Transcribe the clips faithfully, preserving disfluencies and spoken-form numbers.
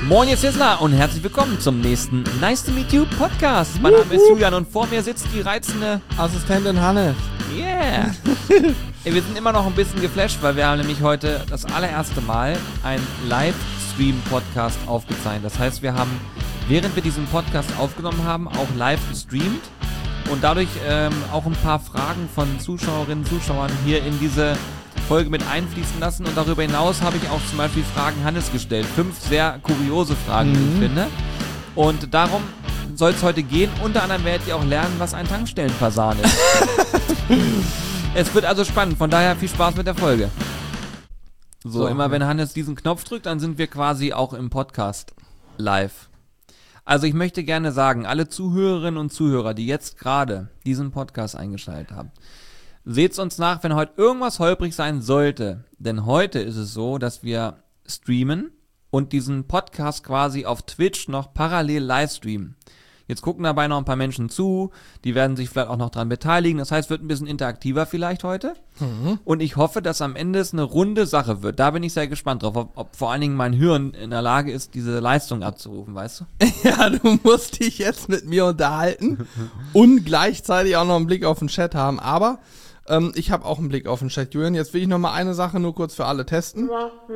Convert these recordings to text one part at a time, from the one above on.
Moin, ihr Sizzler und herzlich willkommen zum nächsten Nice to Meet You Podcast. Mein Name ist Julian und vor mir sitzt die reizende Assistentin Hanne. Yeah. Ey, wir sind immer noch ein bisschen geflasht, weil wir haben nämlich heute das allererste Mal einen Livestream-Podcast aufgezeichnet. Das heißt, wir haben, während wir diesen Podcast aufgenommen haben, auch live gestreamt und dadurch ähm, auch ein paar Fragen von Zuschauerinnen und Zuschauern hier in diese Folge mit einfließen lassen. Und darüber hinaus habe ich auch zum Beispiel Fragen Hannes gestellt. Fünf sehr kuriose Fragen, Mhm. wie ich finde. Und darum soll es heute gehen. Unter anderem werdet ihr auch lernen, was ein Tankstellenfasan ist. Es wird also spannend. Von daher viel Spaß mit der Folge. So, So, immer ja. wenn Hannes diesen Knopf drückt, dann sind wir quasi auch im Podcast live. Also ich möchte gerne sagen, alle Zuhörerinnen und Zuhörer, die jetzt gerade diesen Podcast eingeschaltet haben, seht's uns nach, wenn heute irgendwas holprig sein sollte. Denn heute ist es so, dass wir streamen und diesen Podcast quasi auf Twitch noch parallel live streamen. Jetzt gucken dabei noch ein paar Menschen zu, die werden sich vielleicht auch noch dran beteiligen. Das heißt, es wird ein bisschen interaktiver vielleicht heute. Mhm. Und ich hoffe, dass am Ende es eine runde Sache wird. Da bin ich sehr gespannt drauf, ob, ob vor allen Dingen mein Hirn in der Lage ist, diese Leistung abzurufen, weißt du? Ja, du musst dich jetzt mit mir unterhalten und gleichzeitig auch noch einen Blick auf den Chat haben. Aber ähm, ich habe auch einen Blick auf den Chat, Julian. Jetzt will ich noch mal eine Sache nur kurz für alle testen.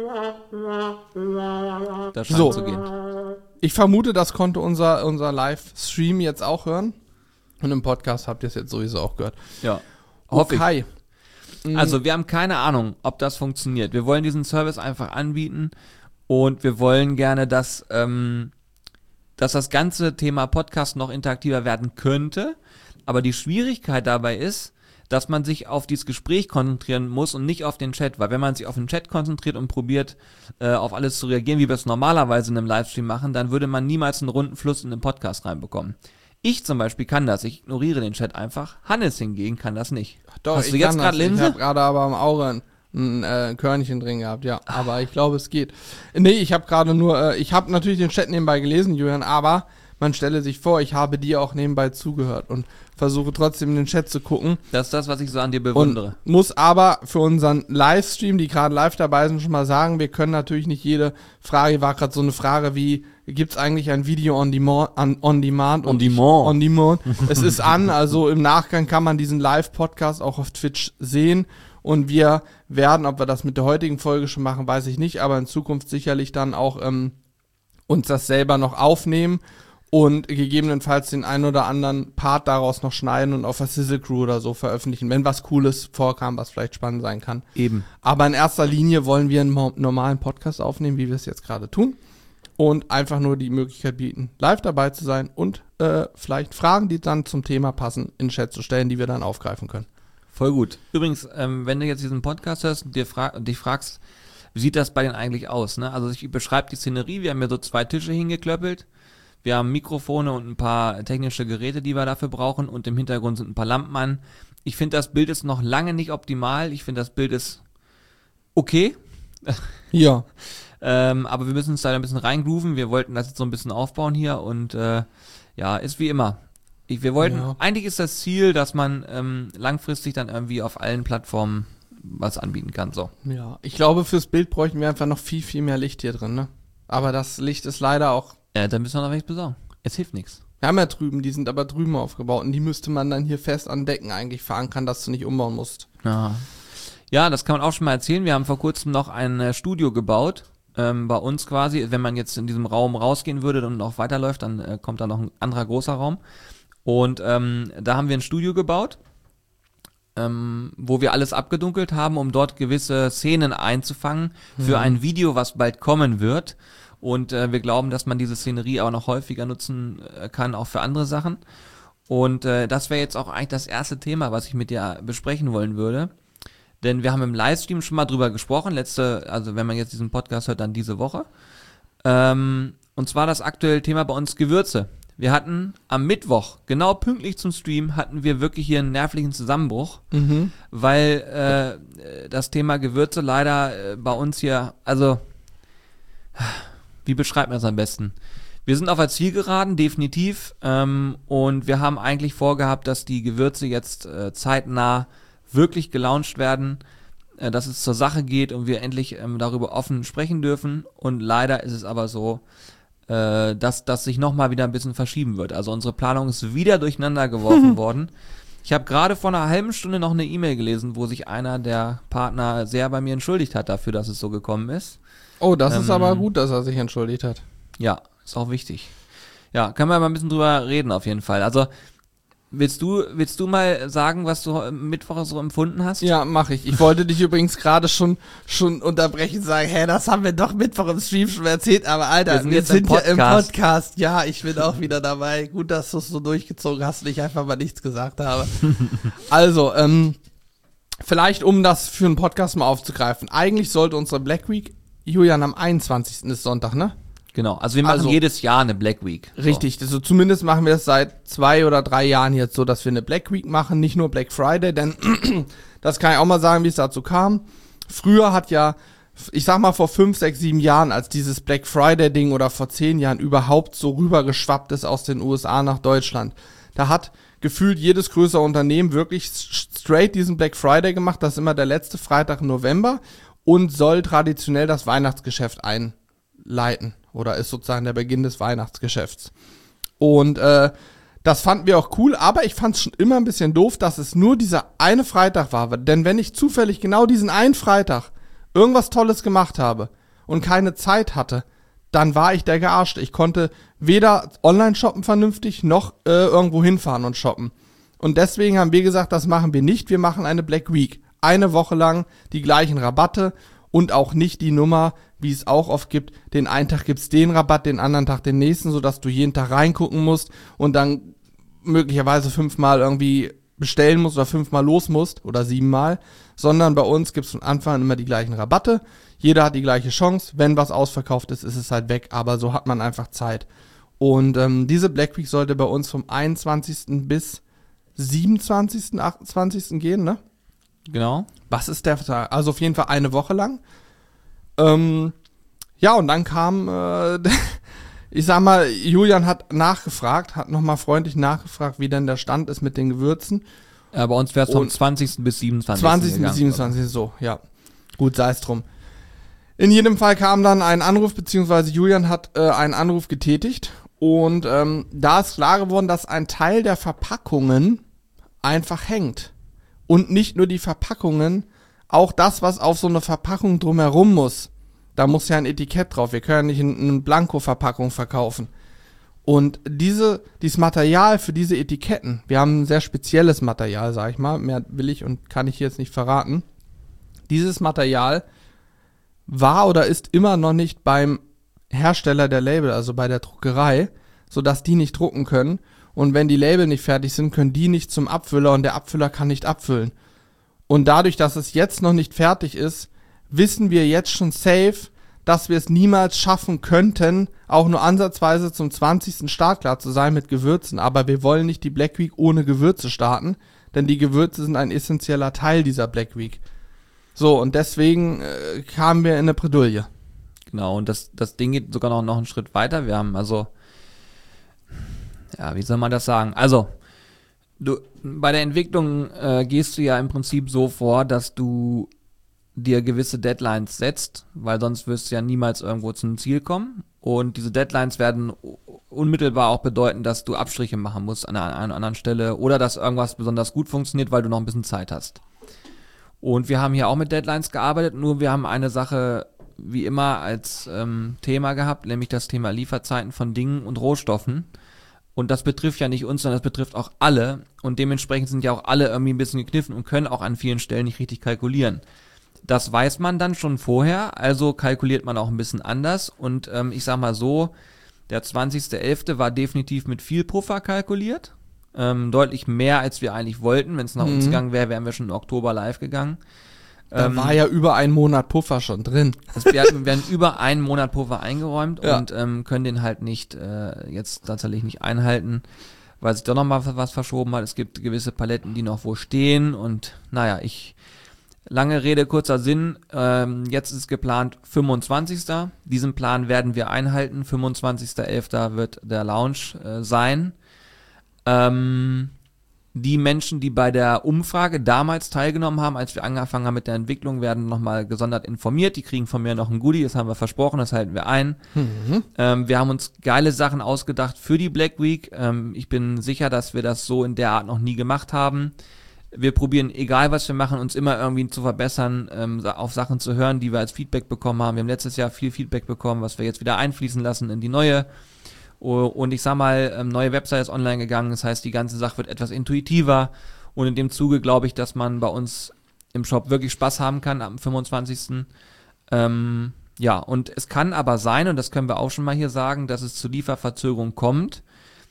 Da scheint So. zu gehen. Ich vermute, das konnte unser, unser Livestream jetzt auch hören. Und im Podcast habt ihr es jetzt sowieso auch gehört. Ja, hoffe ich. Okay. Mhm. Also wir haben keine Ahnung, ob das funktioniert. Wir wollen diesen Service einfach anbieten und wir wollen gerne, dass, ähm, dass das ganze Thema Podcast noch interaktiver werden könnte. Aber die Schwierigkeit dabei ist, dass man sich auf dieses Gespräch konzentrieren muss und nicht auf den Chat. Weil wenn man sich auf den Chat konzentriert und probiert, äh, auf alles zu reagieren, wie wir es normalerweise in einem Livestream machen, dann würde man niemals einen runden Fluss in den Podcast reinbekommen. Ich zum Beispiel kann das, ich ignoriere den Chat einfach. Hannes hingegen kann das nicht. Doch, Hast ich du jetzt kann gerade das. Linse? Ich habe gerade aber am Auge ein, ein äh, Körnchen drin gehabt, ja. Aber ich glaube, es geht. Nee, ich habe gerade nur, äh, ich habe natürlich den Chat nebenbei gelesen, Julian, aber man stelle sich vor, ich habe dir auch nebenbei zugehört und versuche trotzdem in den Chat zu gucken. Das ist das, was ich so an dir bewundere. Und muss aber für unseren Livestream, die gerade live dabei sind, schon mal sagen, wir können natürlich nicht jede Frage, war gerade so eine Frage wie, gibt's eigentlich ein Video on demand? On, on demand? On Und demand. On demand. Es ist an, also im Nachgang kann man diesen Live-Podcast auch auf Twitch sehen. Und wir werden, ob wir das mit der heutigen Folge schon machen, weiß ich nicht, aber in Zukunft sicherlich dann auch ähm, uns das selber noch aufnehmen und gegebenenfalls den einen oder anderen Part daraus noch schneiden und auf der Sizzle Crew oder so veröffentlichen, wenn was Cooles vorkam, was vielleicht spannend sein kann. Eben. Aber in erster Linie wollen wir einen mo- normalen Podcast aufnehmen, wie wir es jetzt gerade tun. Und einfach nur die Möglichkeit bieten, live dabei zu sein und äh, vielleicht Fragen, die dann zum Thema passen, in den Chat zu stellen, die wir dann aufgreifen können. Voll gut. Übrigens, ähm, wenn du jetzt diesen Podcast hörst und dir fra- dich fragst, wie sieht das bei denen eigentlich aus? Ne? Also ich beschreibe die Szenerie, wir haben hier so zwei Tische hingeklöppelt. Wir haben Mikrofone und ein paar technische Geräte, die wir dafür brauchen und im Hintergrund sind ein paar Lampen an. Ich finde, das Bild ist noch lange nicht optimal. Ich finde, das Bild ist okay. Ja. ähm, aber wir müssen uns da ein bisschen reingrooven. Wir wollten das jetzt so ein bisschen aufbauen hier und äh, ja, ist wie immer. Ich, wir wollten, Ja. eigentlich ist das Ziel, dass man ähm, langfristig dann irgendwie auf allen Plattformen was anbieten kann. So. Ja. Ich glaube, fürs Bild bräuchten wir einfach noch viel, viel mehr Licht hier drin, ne? Aber das Licht ist leider auch. Ja, dann müssen wir noch welches besorgen. Es hilft nichts. Wir haben ja drüben, die sind aber drüben aufgebaut und die müsste man dann hier fest an Decken eigentlich verankern, dass du nicht umbauen musst. Ja. ja, das kann man auch schon mal erzählen. Wir haben vor kurzem noch ein äh, Studio gebaut. Ähm, bei uns quasi, wenn man jetzt in diesem Raum rausgehen würde und noch weiterläuft, dann äh, kommt da noch ein anderer großer Raum. Und ähm, da haben wir ein Studio gebaut, ähm, wo wir alles abgedunkelt haben, um dort gewisse Szenen einzufangen für ein Video, was bald kommen wird. Und äh, wir glauben, dass man diese Szenerie auch noch häufiger nutzen äh, kann, auch für andere Sachen. Und äh, das wäre jetzt auch eigentlich das erste Thema, was ich mit dir besprechen wollen würde. Denn wir haben im Livestream schon mal drüber gesprochen, letzte, also wenn man jetzt diesen Podcast hört, dann diese Woche. Ähm, und zwar das aktuelle Thema bei uns Gewürze. Wir hatten am Mittwoch, genau pünktlich zum Stream, hatten wir wirklich hier einen nervlichen Zusammenbruch, Mhm. weil äh, das Thema Gewürze leider äh, bei uns hier, also wie beschreibt man das am besten? Wir sind auf der Zielgeraden, definitiv, ähm, und wir haben eigentlich vorgehabt, dass die Gewürze jetzt äh, zeitnah wirklich gelauncht werden, äh, dass es zur Sache geht und wir endlich ähm, darüber offen sprechen dürfen. Und leider ist es aber so, äh, dass das sich nochmal wieder ein bisschen verschieben wird. Also unsere Planung ist wieder durcheinander geworfen worden. Ich habe gerade vor einer halben Stunde noch eine E-Mail gelesen, wo sich einer der Partner sehr bei mir entschuldigt hat dafür, dass es so gekommen ist. Oh, das ähm, ist aber gut, dass er sich entschuldigt hat. Ja, ist auch wichtig. Ja, können wir mal ein bisschen drüber reden auf jeden Fall. Also willst du, willst du mal sagen, was du am Mittwoch so empfunden hast? Ja, mache ich. Ich wollte dich übrigens gerade schon schon unterbrechen und sagen, hä, das haben wir doch Mittwoch im Stream schon erzählt, aber Alter, Wir sind wir jetzt sind im ja im Podcast. Podcast. Ja, ich bin auch wieder dabei. Gut, dass du es so durchgezogen hast und ich einfach mal nichts gesagt habe. Also, ähm, vielleicht um das für einen Podcast mal aufzugreifen. Eigentlich sollte unsere Black Week, Julian, am einundzwanzigsten ist Sonntag, ne? Genau, also wir machen Also- jedes Jahr eine Black Week. So. Richtig, also zumindest machen wir es seit zwei oder drei Jahren jetzt so, dass wir eine Black Week machen, nicht nur Black Friday, denn das kann ich auch mal sagen, wie es dazu kam. Früher hat ja, ich sag mal vor fünf, sechs, sieben Jahren, als dieses Black Friday Ding oder vor zehn Jahren überhaupt so rübergeschwappt ist aus den U S A nach Deutschland, da hat gefühlt jedes größere Unternehmen wirklich straight diesen Black Friday gemacht, das ist immer der letzte Freitag im November und soll traditionell das Weihnachtsgeschäft einleiten. Oder ist sozusagen der Beginn des Weihnachtsgeschäfts. Und äh, das fanden wir auch cool, aber ich fand es schon immer ein bisschen doof, dass es nur dieser eine Freitag war. Denn wenn ich zufällig genau diesen einen Freitag irgendwas Tolles gemacht habe und keine Zeit hatte, dann war ich der Gearschte. Ich konnte weder online shoppen vernünftig, noch äh, irgendwo hinfahren und shoppen. Und deswegen haben wir gesagt, das machen wir nicht. Wir machen eine Black Week. Eine Woche lang die gleichen Rabatte und auch nicht die Nummer, wie es auch oft gibt, den einen Tag gibt's den Rabatt, den anderen Tag den nächsten, sodass du jeden Tag reingucken musst und dann möglicherweise fünfmal irgendwie bestellen musst oder fünfmal los musst oder siebenmal, sondern bei uns gibt's von Anfang an immer die gleichen Rabatte. Jeder hat die gleiche Chance. Wenn was ausverkauft ist, ist es halt weg, aber so hat man einfach Zeit. Und ähm, diese Black Week sollte bei uns vom einundzwanzigsten bis siebenundzwanzigsten, achtundzwanzigsten gehen, ne? Genau. Was ist der Tag? Also auf jeden Fall eine Woche lang. Ähm, ja, und dann kam, äh, ich sag mal, Julian hat nachgefragt, hat nochmal freundlich nachgefragt, wie denn der Stand ist mit den Gewürzen. Ja, bei uns wäre es vom Und zwanzigsten bis siebenundzwanzigsten zwanzigsten bis gegangen. siebenundzwanzigsten so, ja. Gut, sei es drum. In jedem Fall kam dann ein Anruf, beziehungsweise Julian hat äh, einen Anruf getätigt. Und ähm, da ist klar geworden, dass ein Teil der Verpackungen einfach hängt. Und nicht nur die Verpackungen, auch das, was auf so eine Verpackung drumherum muss. Da muss ja ein Etikett drauf. Wir können ja nicht eine Blanko-Verpackung verkaufen. Und diese, dieses Material für diese Etiketten, wir haben ein sehr spezielles Material, sag ich mal, mehr will ich und kann ich hier jetzt nicht verraten. Dieses Material war oder ist immer noch nicht beim Hersteller der Label, also bei der Druckerei, sodass die nicht drucken können. Und wenn die Label nicht fertig sind, können die nicht zum Abfüller und der Abfüller kann nicht abfüllen. Und dadurch, dass es jetzt noch nicht fertig ist, wissen wir jetzt schon safe, dass wir es niemals schaffen könnten, auch nur ansatzweise zum zwanzigsten startklar zu sein mit Gewürzen. Aber wir wollen nicht die Black Week ohne Gewürze starten, denn die Gewürze sind ein essentieller Teil dieser Black Week. So, und deswegen äh, kamen wir in eine Bredouille. Genau, und das, das Ding geht sogar noch, noch einen Schritt weiter. Wir haben also, ja, wie soll man das sagen? Also, du, bei der Entwicklung äh, gehst du ja im Prinzip so vor, dass du dir gewisse Deadlines setzt, weil sonst wirst du ja niemals irgendwo zum Ziel kommen. Und diese Deadlines werden unmittelbar auch bedeuten, dass du Abstriche machen musst an einer, an einer anderen Stelle oder dass irgendwas besonders gut funktioniert, weil du noch ein bisschen Zeit hast. Und wir haben hier auch mit Deadlines gearbeitet, nur wir haben eine Sache wie immer als ähm, Thema gehabt, nämlich das Thema Lieferzeiten von Dingen und Rohstoffen. Und das betrifft ja nicht uns, sondern das betrifft auch alle. Und dementsprechend sind ja auch alle irgendwie ein bisschen gekniffen und können auch an vielen Stellen nicht richtig kalkulieren. Das weiß man dann schon vorher, also kalkuliert man auch ein bisschen anders. Und ähm, ich sag mal so, der zwanzigster elfte war definitiv mit viel Puffer kalkuliert. Ähm, deutlich mehr, als wir eigentlich wollten. Wenn es nach Mhm. uns gegangen wäre, wären wir schon im Oktober live gegangen. Da Ähm, war ja über einen Monat Puffer schon drin. Also wir, hatten, wir haben über einen Monat Puffer eingeräumt Ja. und ähm, können den halt nicht äh, jetzt tatsächlich nicht einhalten, weil sich doch noch mal was verschoben hat. Es gibt gewisse Paletten, die noch wo stehen und naja, ich, lange Rede, kurzer Sinn, ähm, jetzt ist geplant fünfundzwanzigster Diesen Plan werden wir einhalten. fünfundzwanzigster elfter wird der Launch äh, sein. Ähm, Die Menschen, die bei der Umfrage damals teilgenommen haben, als wir angefangen haben mit der Entwicklung, werden nochmal gesondert informiert. Die kriegen von mir noch ein Goodie, das haben wir versprochen, das halten wir ein. Mhm. Ähm, wir haben uns geile Sachen ausgedacht für die Black Week. Ähm, ich bin sicher, dass wir das so in der Art noch nie gemacht haben. Wir probieren, egal was wir machen, uns immer irgendwie zu verbessern, ähm, auf Sachen zu hören, die wir als Feedback bekommen haben. Wir haben letztes Jahr viel Feedback bekommen, was wir jetzt wieder einfließen lassen in die neue. Und ich sag mal, ähm, neue Website ist online gegangen, das heißt, die ganze Sache wird etwas intuitiver. Und in dem Zuge glaube ich, dass man bei uns im Shop wirklich Spaß haben kann am fünfundzwanzigsten Ähm, ja, und es kann aber sein, und das können wir auch schon mal hier sagen, dass es zu Lieferverzögerung kommt.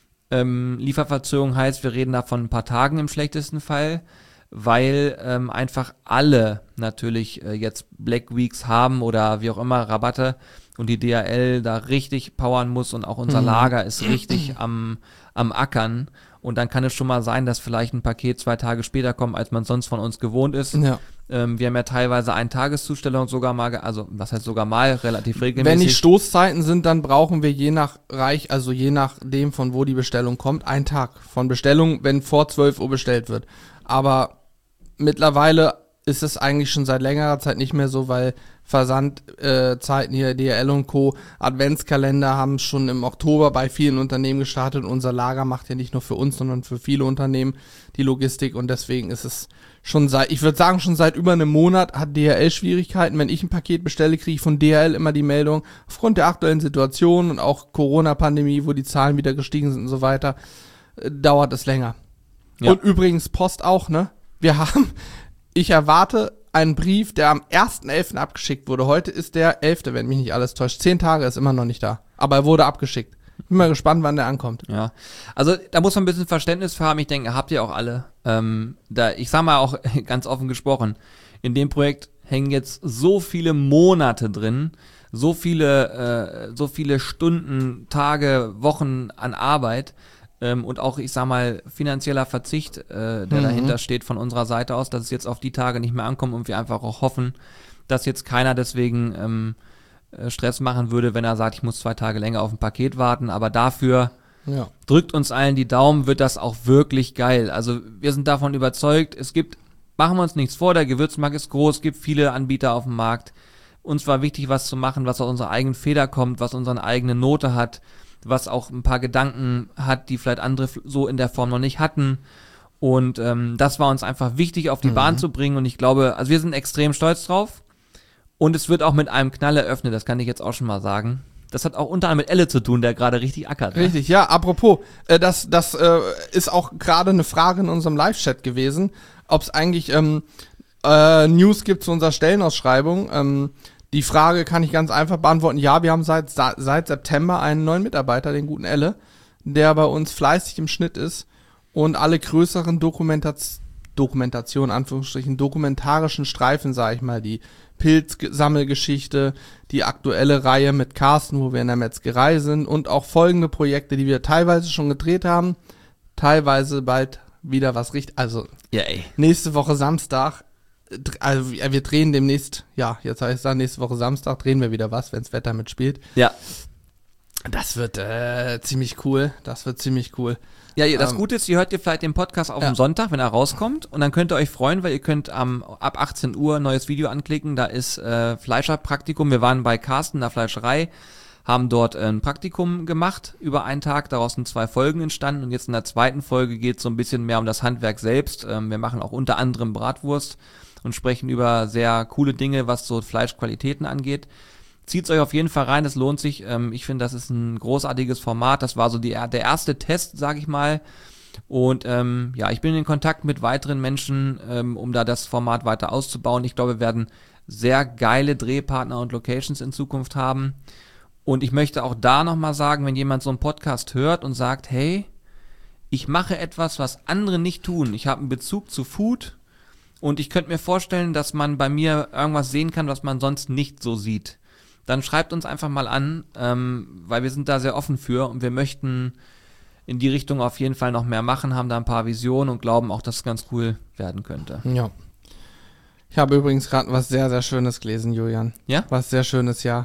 Ähm, Lieferverzögerung heißt, wir reden da von ein paar Tagen im schlechtesten Fall, weil ähm, einfach alle natürlich äh, jetzt Black Weeks haben oder wie auch immer, Rabatte, und die D H L da richtig powern muss und auch unser Mhm. Lager ist richtig am, am Ackern. Und dann kann es schon mal sein, dass vielleicht ein Paket zwei Tage später kommt, als man sonst von uns gewohnt ist. Ja. Ähm, wir haben ja teilweise eine Tageszustellung sogar mal, ge- also was heißt sogar mal, relativ regelmäßig. Wenn die Stoßzeiten sind, dann brauchen wir je nach Reich, also je nachdem, von wo die Bestellung kommt, einen Tag von Bestellung, wenn vor zwölf Uhr bestellt wird. Aber mittlerweile ist es eigentlich schon seit längerer Zeit nicht mehr so, weil Versandzeiten äh, hier, D H L und Co., Adventskalender haben schon im Oktober bei vielen Unternehmen gestartet. Unser Lager macht ja nicht nur für uns, sondern für viele Unternehmen die Logistik, und deswegen ist es schon seit, ich würde sagen, schon seit über einem Monat hat D H L Schwierigkeiten. Wenn ich ein Paket bestelle, kriege ich von D H L immer die Meldung, aufgrund der aktuellen Situation und auch Corona-Pandemie, wo die Zahlen wieder gestiegen sind und so weiter, äh, dauert es länger. Ja. Und übrigens Post auch, ne? Wir haben, ich erwarte einen Brief, der am ersten elften abgeschickt wurde. Heute ist der elfte, wenn mich nicht alles täuscht. Zehn Tage ist immer noch nicht da. Aber er wurde abgeschickt. Bin mal gespannt, wann der ankommt. Ja, also da muss man ein bisschen Verständnis für haben. Ich denke, habt ihr auch alle. Ähm, da, ich sag mal auch ganz offen gesprochen, in dem Projekt hängen jetzt so viele Monate drin, so viele, äh, so viele Stunden, Tage, Wochen an Arbeit ähm, und auch, ich sag mal, finanzieller Verzicht, äh, der Mhm. dahinter steht von unserer Seite aus, dass es jetzt auf die Tage nicht mehr ankommt und wir einfach auch hoffen, dass jetzt keiner deswegen ähm, Stress machen würde, wenn er sagt, ich muss zwei Tage länger auf ein Paket warten, aber dafür Ja. drückt uns allen die Daumen, wird das auch wirklich geil. Also wir sind davon überzeugt, es gibt, machen wir uns nichts vor, der Gewürzmarkt ist groß, es gibt viele Anbieter auf dem Markt. Uns war wichtig, was zu machen, was aus unserer eigenen Feder kommt, was unsere eigene Note hat, was auch ein paar Gedanken hat, die vielleicht andere so in der Form noch nicht hatten. Und ähm, das war uns einfach wichtig, auf die Mhm. Bahn zu bringen. Und ich glaube, also wir sind extrem stolz drauf. Und es wird auch mit einem Knall eröffnet, das kann ich jetzt auch schon mal sagen. Das hat auch unter anderem mit Elle zu tun, der gerade richtig ackert. Ne? Richtig, ja, apropos, äh, das, das äh, ist auch gerade eine Frage in unserem Live-Chat gewesen, ob es eigentlich ähm, äh, News gibt zu unserer Stellenausschreibung. Ähm, die Frage kann ich ganz einfach beantworten. Ja, wir haben seit, seit September einen neuen Mitarbeiter, den guten Elle, der bei uns fleißig im Schnitt ist und alle größeren Dokumentation, Dokumentation, Anführungsstrichen, dokumentarischen Streifen, sage ich mal, die Pilzsammelgeschichte, die aktuelle Reihe mit Carsten, wo wir in der Metzgerei sind, und auch folgende Projekte, die wir teilweise schon gedreht haben, teilweise bald wieder was richtig, also Ja, ey. nächste Woche Samstag, dr- also wir wir drehen demnächst, ja, jetzt heißt es dann, nächste Woche Samstag drehen wir wieder was, wenns Wetter mitspielt. Ja. Das wird äh, ziemlich cool, das wird ziemlich cool. Ja, ihr- das Ähm, Gute ist, ihr hört ihr vielleicht den Podcast auf ja. dem Sonntag, wenn er rauskommt. Und dann könnt ihr euch freuen, weil ihr könnt am ab achtzehn Uhr ein neues Video anklicken. Da ist äh, Fleischerpraktikum. Wir waren bei Carsten in der Fleischerei, haben dort äh, ein Praktikum gemacht über einen Tag. Daraus sind zwei Folgen entstanden. Und jetzt in der zweiten Folge geht es so ein bisschen mehr um das Handwerk selbst. Ähm, wir machen auch unter anderem Bratwurst und sprechen über sehr coole Dinge, was so Fleischqualitäten angeht. Zieht's euch auf jeden Fall rein, es lohnt sich. Ähm, ich finde, das ist ein großartiges Format. Das war so die, der erste Test, sag ich mal. Und ähm, ja, ich bin in Kontakt mit weiteren Menschen, ähm, um da das Format weiter auszubauen. Ich glaube, wir werden sehr geile Drehpartner und Locations in Zukunft haben. Und ich möchte auch da nochmal sagen, wenn jemand so einen Podcast hört und sagt, hey, ich mache etwas, was andere nicht tun. Ich habe einen Bezug zu Food und ich könnte mir vorstellen, dass man bei mir irgendwas sehen kann, was man sonst nicht so sieht. Dann schreibt uns einfach mal an, ähm, weil wir sind da sehr offen für und wir möchten in die Richtung auf jeden Fall noch mehr machen, haben da ein paar Visionen und glauben auch, dass es ganz cool werden könnte. Ja. Ich habe übrigens gerade was sehr, sehr Schönes gelesen, Julian. Ja? Was sehr Schönes, ja.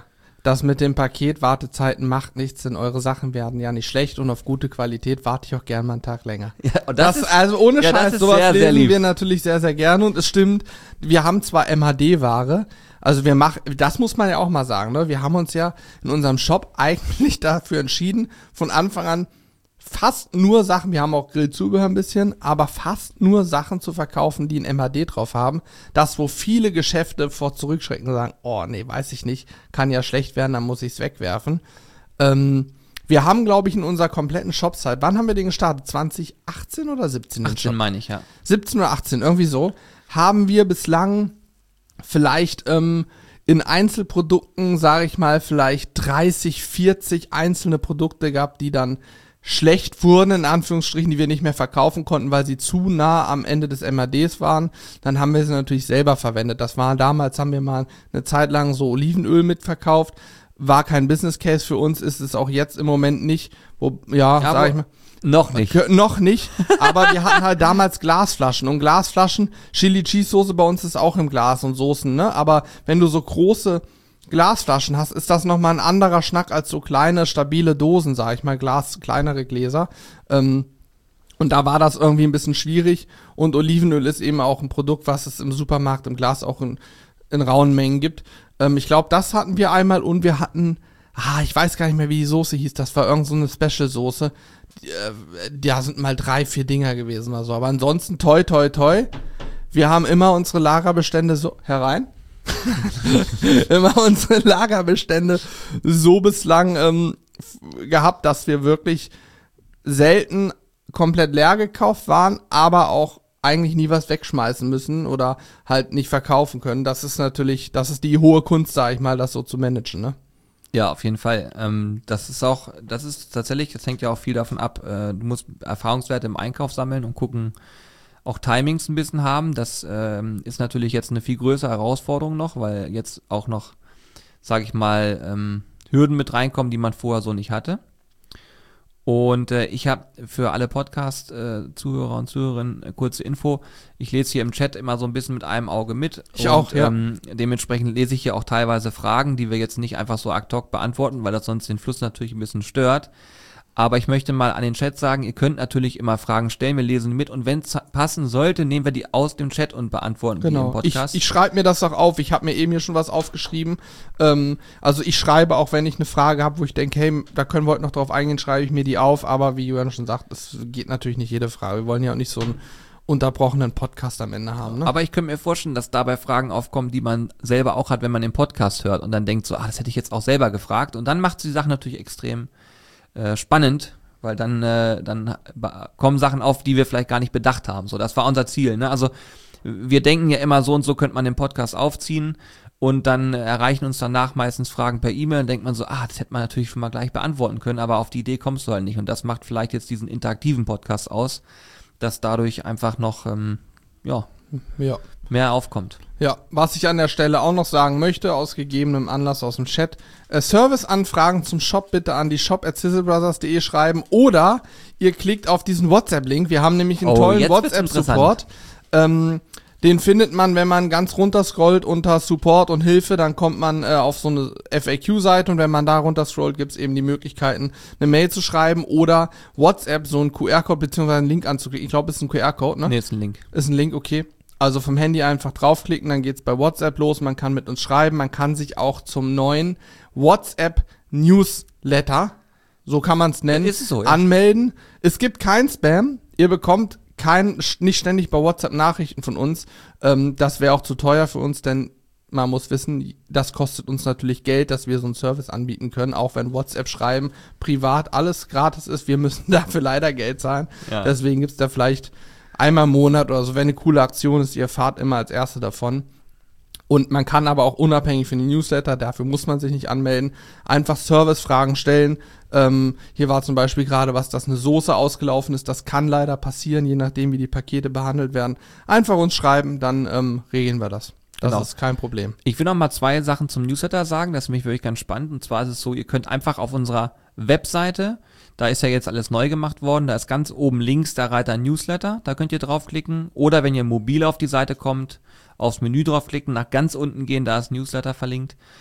das mit dem Paket Wartezeiten macht nichts, denn eure Sachen werden ja nicht schlecht und auf gute Qualität warte ich auch gern mal einen Tag länger. Ja, und das, Das, ist, also ohne ja, das Scheiß, ist sowas sehr, sehr lesen lieb. wir natürlich sehr, sehr gerne und es stimmt, wir haben zwar M H D-Ware, also wir machen, das muss man ja auch mal sagen, ne? Wir haben uns ja in unserem Shop eigentlich dafür entschieden, von Anfang an fast nur Sachen, wir haben auch Grillzubehör ein bisschen, aber fast nur Sachen zu verkaufen, die ein M H D drauf haben. Das, wo viele Geschäfte vor zurückschrecken und sagen, oh nee, weiß ich nicht, kann ja schlecht werden, dann muss ich es wegwerfen. Ähm, wir haben, glaube ich, in unserer kompletten Shopzeit, wann haben wir den gestartet? zwanzig achtzehn oder siebzehn? den achtzehn Shop? meine ich, ja. siebzehn oder achtzehn, irgendwie so, haben wir bislang vielleicht ähm, in Einzelprodukten, sage ich mal, vielleicht dreißig, vierzig einzelne Produkte gehabt, die dann schlecht wurden, in Anführungsstrichen, die wir nicht mehr verkaufen konnten, weil sie zu nah am Ende des M H Ds waren. Dann haben wir sie natürlich selber verwendet. Das war damals, haben wir mal eine Zeit lang so Olivenöl mitverkauft. War kein Business Case für uns, ist es auch jetzt im Moment nicht. Wo, ja, Ja, sag ich mal. Noch nicht. K- Noch nicht, aber wir hatten halt damals Glasflaschen und Glasflaschen, Chili Cheese Soße bei uns ist auch im Glas und Soßen, ne? Aber wenn du so große Glasflaschen hast, ist das nochmal ein anderer Schnack als so kleine, stabile Dosen, sag ich mal, Glas, kleinere Gläser. Ähm, und da war das irgendwie ein bisschen schwierig und Olivenöl ist eben auch ein Produkt, was es im Supermarkt im Glas auch in, in rauen Mengen gibt. Ähm, ich glaube, das hatten wir einmal und wir hatten, ah, ich weiß gar nicht mehr, wie die Soße hieß, das war irgend so eine Special-Soße. Da sind mal drei, vier Dinger gewesen oder so. Aber ansonsten toi, toi, toi. Wir haben immer unsere Lagerbestände so herein. immer unsere Lagerbestände so bislang ähm, f- gehabt, dass wir wirklich selten komplett leer gekauft waren, aber auch eigentlich nie was wegschmeißen müssen oder halt nicht verkaufen können. Das ist natürlich, das ist die hohe Kunst, sag ich mal, das so zu managen, ne? Ja, auf jeden Fall. Ähm, das ist auch, das ist tatsächlich, das hängt ja auch viel davon ab. Äh, du musst Erfahrungswerte im Einkauf sammeln und gucken, auch Timings ein bisschen haben. Das ähm, ist natürlich jetzt eine viel größere Herausforderung noch, weil jetzt auch noch, sage ich mal, ähm, Hürden mit reinkommen, die man vorher so nicht hatte. Und äh, ich habe für alle Podcast-Zuhörer und Zuhörerinnen äh, kurze Info. Ich lese hier im Chat immer so ein bisschen mit einem Auge mit. Ich und, auch, ja. Ähm, dementsprechend lese ich hier auch teilweise Fragen, die wir jetzt nicht einfach so ad hoc beantworten, weil das sonst den Fluss natürlich ein bisschen stört. Aber ich möchte mal an den Chat sagen, ihr könnt natürlich immer Fragen stellen, wir lesen mit und wenn es passen sollte, nehmen wir die aus dem Chat und beantworten die im Genau. Ich, Podcast. ich schreibe mir das auch auf. Ich habe mir eben hier schon was aufgeschrieben. Ähm, also ich schreibe auch, wenn ich eine Frage habe, wo ich denke, hey, da können wir heute noch drauf eingehen, schreibe ich mir die auf. Aber wie Julian schon sagt, es geht natürlich nicht jede Frage. Wir wollen ja auch nicht so einen unterbrochenen Podcast am Ende haben. Ne? Aber ich könnte mir vorstellen, dass dabei Fragen aufkommen, die man selber auch hat, wenn man den Podcast hört und dann denkt so, ah, das hätte ich jetzt auch selber gefragt. Und dann macht die Sache natürlich extrem äh, spannend, weil dann, äh, dann kommen Sachen auf, die wir vielleicht gar nicht bedacht haben. So, das war unser Ziel. Ne? Also wir denken ja immer so und so könnte man den Podcast aufziehen und dann erreichen uns danach meistens Fragen per E-Mail und denkt man so, ah, das hätte man natürlich schon mal gleich beantworten können, aber auf die Idee kommst du halt nicht. Und das macht vielleicht jetzt diesen interaktiven Podcast aus, dass dadurch einfach noch ähm, ja, Ja. mehr aufkommt. Ja, was ich an der Stelle auch noch sagen möchte, aus gegebenem Anlass aus dem Chat, äh, Serviceanfragen zum Shop bitte an die shop at sizzlebrothers punkt de schreiben oder ihr klickt auf diesen WhatsApp-Link. Wir haben nämlich einen Oh, tollen jetzt wird's WhatsApp-Support. Ähm, den findet man, wenn man ganz runter scrollt unter Support und Hilfe, dann kommt man äh, auf so eine F A Q-Seite und wenn man da runter scrollt, gibt es eben die Möglichkeiten, eine Mail zu schreiben oder WhatsApp so einen Q R-Code bzw. einen Link anzuklicken. Ich glaube, es ist ein Q R-Code, ne? Nee, ist ein Link. Ist ein Link, okay. Also vom Handy einfach draufklicken, dann geht's bei WhatsApp los, man kann mit uns schreiben, man kann sich auch zum neuen WhatsApp-Newsletter, so kann man es nennen, Ist es so, ja? anmelden. Es gibt kein Spam, ihr bekommt kein, nicht ständig bei WhatsApp Nachrichten von uns, ähm, das wäre auch zu teuer für uns, denn man muss wissen, das kostet uns natürlich Geld, dass wir so einen Service anbieten können, auch wenn WhatsApp schreiben, privat alles gratis ist, wir müssen dafür leider Geld zahlen, Ja. deswegen gibt's da vielleicht einmal im Monat oder so, wenn eine coole Aktion ist, ihr erfahrt immer als Erste davon. Und man kann aber auch unabhängig von den Newsletter, dafür muss man sich nicht anmelden, einfach Servicefragen stellen. Ähm, hier war zum Beispiel gerade was, dass eine Soße ausgelaufen ist. Das kann leider passieren, je nachdem, wie die Pakete behandelt werden. Einfach uns schreiben, dann ähm, regeln wir das. Das Genau. ist kein Problem. Ich will noch mal zwei Sachen zum Newsletter sagen, das ist nämlich wirklich ganz spannend. Und zwar ist es so, ihr könnt einfach auf unserer Webseite, da ist ja jetzt alles neu gemacht worden, da ist ganz oben links der Reiter Newsletter, da könnt ihr draufklicken. Oder wenn ihr mobil auf die Seite kommt, aufs Menü draufklicken, nach ganz unten gehen, da ist Newsletter verlinkt.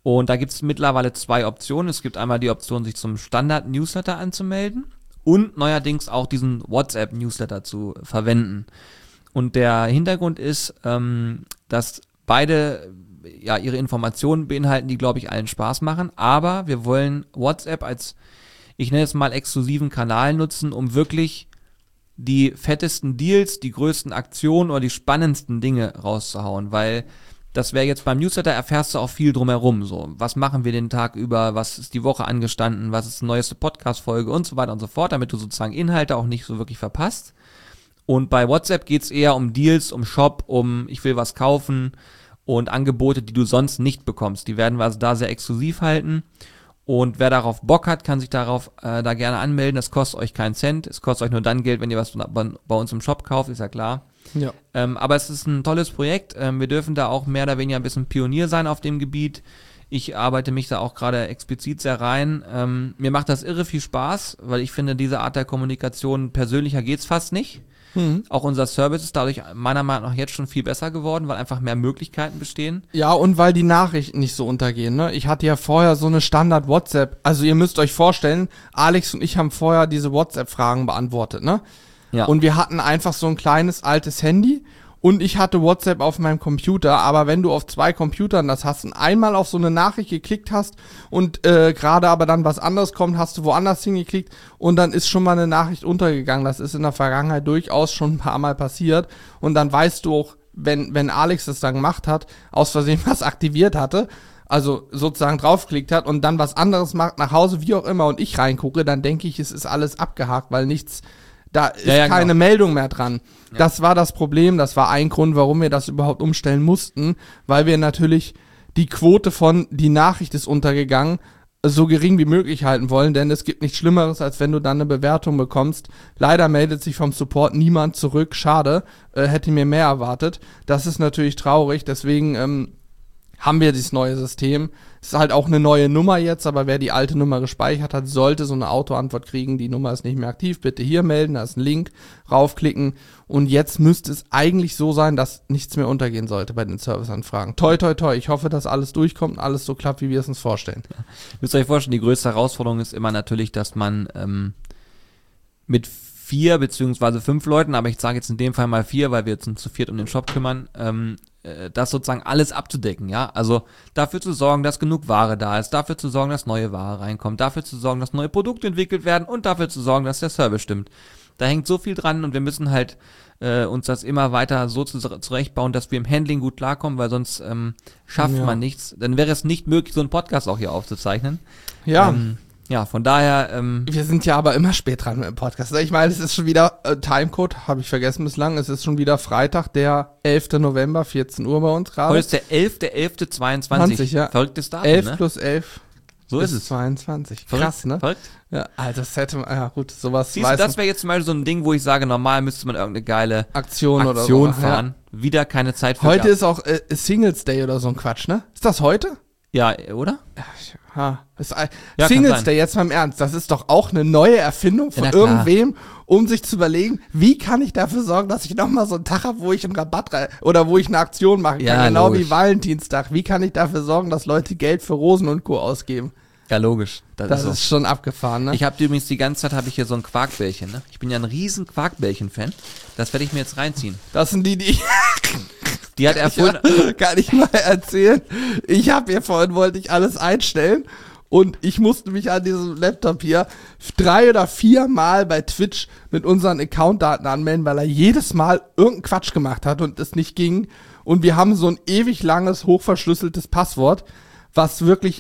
Und da gibt es mittlerweile zwei Optionen. Es gibt einmal die Option, sich zum Standard-Newsletter anzumelden und neuerdings auch diesen WhatsApp-Newsletter zu verwenden. Und der Hintergrund ist, ähm, dass beide ja ihre Informationen beinhalten, die, glaube ich, allen Spaß machen. Aber wir wollen WhatsApp als, ich nenne es mal, exklusiven Kanal nutzen, um wirklich die fettesten Deals, die größten Aktionen oder die spannendsten Dinge rauszuhauen, weil das wäre jetzt beim Newsletter, erfährst du auch viel drumherum, so, was machen wir den Tag über, was ist die Woche angestanden, was ist die neueste Podcast-Folge und so weiter und so fort, damit du sozusagen Inhalte auch nicht so wirklich verpasst. Und bei WhatsApp geht's eher um Deals, um Shop, um ich will was kaufen und Angebote, die du sonst nicht bekommst. Die werden wir also da sehr exklusiv halten. Und wer darauf Bock hat, kann sich darauf äh, da gerne anmelden. Das kostet euch keinen Cent. Es kostet euch nur dann Geld, wenn ihr was bei, bei uns im Shop kauft, ist ja klar. Ja. Ähm, aber es ist ein tolles Projekt. Ähm, wir dürfen da auch mehr oder weniger ein bisschen Pionier sein auf dem Gebiet. Ich arbeite mich da auch gerade explizit sehr rein. Ähm, mir macht das irre viel Spaß, weil ich finde, diese Art der Kommunikation, persönlicher geht's fast nicht. Mhm. Auch unser Service ist dadurch meiner Meinung nach jetzt schon viel besser geworden, weil einfach mehr Möglichkeiten bestehen. Ja, und weil die Nachrichten nicht so untergehen, ne? Ich hatte ja vorher so eine Standard-WhatsApp. Also ihr müsst euch vorstellen, Alex und ich haben vorher diese WhatsApp-Fragen beantwortet, ne? Ja. Und wir hatten einfach so ein kleines altes Handy und ich hatte WhatsApp auf meinem Computer, aber wenn du auf zwei Computern das hast und einmal auf so eine Nachricht geklickt hast und äh, gerade aber dann was anderes kommt, hast du woanders hingeklickt und dann ist schon mal eine Nachricht untergegangen. Das ist in der Vergangenheit durchaus schon ein paar Mal passiert und dann weißt du auch, wenn, wenn Alex das dann gemacht hat, aus Versehen was aktiviert hatte, also sozusagen draufklickt hat und dann was anderes macht, nach Hause, wie auch immer, und ich reingucke, dann denke ich, es ist alles abgehakt, weil nichts... Da ist ja, ja, keine genau. Meldung mehr dran. Ja. Das war das Problem, das war ein Grund, warum wir das überhaupt umstellen mussten, weil wir natürlich die Quote von die Nachricht ist untergegangen so gering wie möglich halten wollen, denn es gibt nichts Schlimmeres, als wenn du dann eine Bewertung bekommst. Leider meldet sich vom Support niemand zurück, schade, äh, hätte mir mehr erwartet. Das ist natürlich traurig, deswegen ähm, haben wir dieses neue System. Es ist halt auch eine neue Nummer jetzt, aber wer die alte Nummer gespeichert hat, sollte so eine Autoantwort kriegen, die Nummer ist nicht mehr aktiv, bitte hier melden, da ist ein Link, raufklicken und jetzt müsste es eigentlich so sein, dass nichts mehr untergehen sollte bei den Serviceanfragen. Toi, toi, toi, ich hoffe, dass alles durchkommt und alles so klappt, wie wir es uns vorstellen. Ja. Ihr müsst euch vorstellen, die größte Herausforderung ist immer natürlich, dass man ähm, mit vier beziehungsweise fünf Leuten, aber ich sage jetzt in dem Fall mal vier, weil wir jetzt uns zu viert um den Shop kümmern, ähm, das sozusagen alles abzudecken, ja, also dafür zu sorgen, dass genug Ware da ist, dafür zu sorgen, dass neue Ware reinkommt, dafür zu sorgen, dass neue Produkte entwickelt werden und dafür zu sorgen, dass der Service stimmt. Da hängt so viel dran und wir müssen halt äh, uns das immer weiter so zu, zurechtbauen, dass wir im Handling gut klarkommen, weil sonst ähm, schafft ja. man nichts. Dann wäre es nicht möglich, so einen Podcast auch hier aufzuzeichnen. Ja. Ähm, Ja, von daher... Ähm wir sind ja aber immer spät dran mit dem Podcast. Ich meine, es ist schon wieder äh, Timecode, habe ich vergessen bislang. Es ist schon wieder Freitag, der elfter November, vierzehn Uhr bei uns gerade. Heute ist der elfte elfte zweiundzwanzig. zwanzig, ja. Verrücktes Datum, elf ne? plus elf. So ist es. zweiundzwanzig. Verrückt, Krass, ne? Verrückt. Ja, Alter, das hätte man, ja gut, sowas Siehst du, das wäre jetzt zum Beispiel so ein Ding, wo ich sage, normal müsste man irgendeine geile Aktion, Aktion oder so fahren. Ja. Wieder keine Zeit für Heute gehabt. ist auch äh, Singles Day oder so ein Quatsch, ne? Ist das heute? Ja, oder? Ja, ich, ha. Das ist, äh, ja, Singles Day, jetzt mal im Ernst, das ist doch auch eine neue Erfindung von ja, irgendwem, um sich zu überlegen, wie kann ich dafür sorgen, dass ich nochmal so einen Tag habe, wo ich einen Rabatt rein, oder wo ich eine Aktion machen kann, ja, genau logisch. wie Valentinstag. Wie kann ich dafür sorgen, dass Leute Geld für Rosen und Co. ausgeben? Ja, logisch. Das, das ist, so. ist schon abgefahren, ne? Ich habe übrigens die ganze Zeit habe ich hier so ein Quarkbällchen, ne? Ich bin ja ein riesen Quarkbällchen-Fan. Das werde ich mir jetzt reinziehen. Das sind die, die... Die hat erfunden. Ja, kann ich mal erzählen. Ich habe hier vorhin, wollte ich alles einstellen und ich musste mich an diesem Laptop hier drei oder vier Mal bei Twitch mit unseren Accountdaten anmelden, weil er jedes Mal irgendeinen Quatsch gemacht hat und es nicht ging. Und wir haben so ein ewig langes, hochverschlüsseltes Passwort, was wirklich,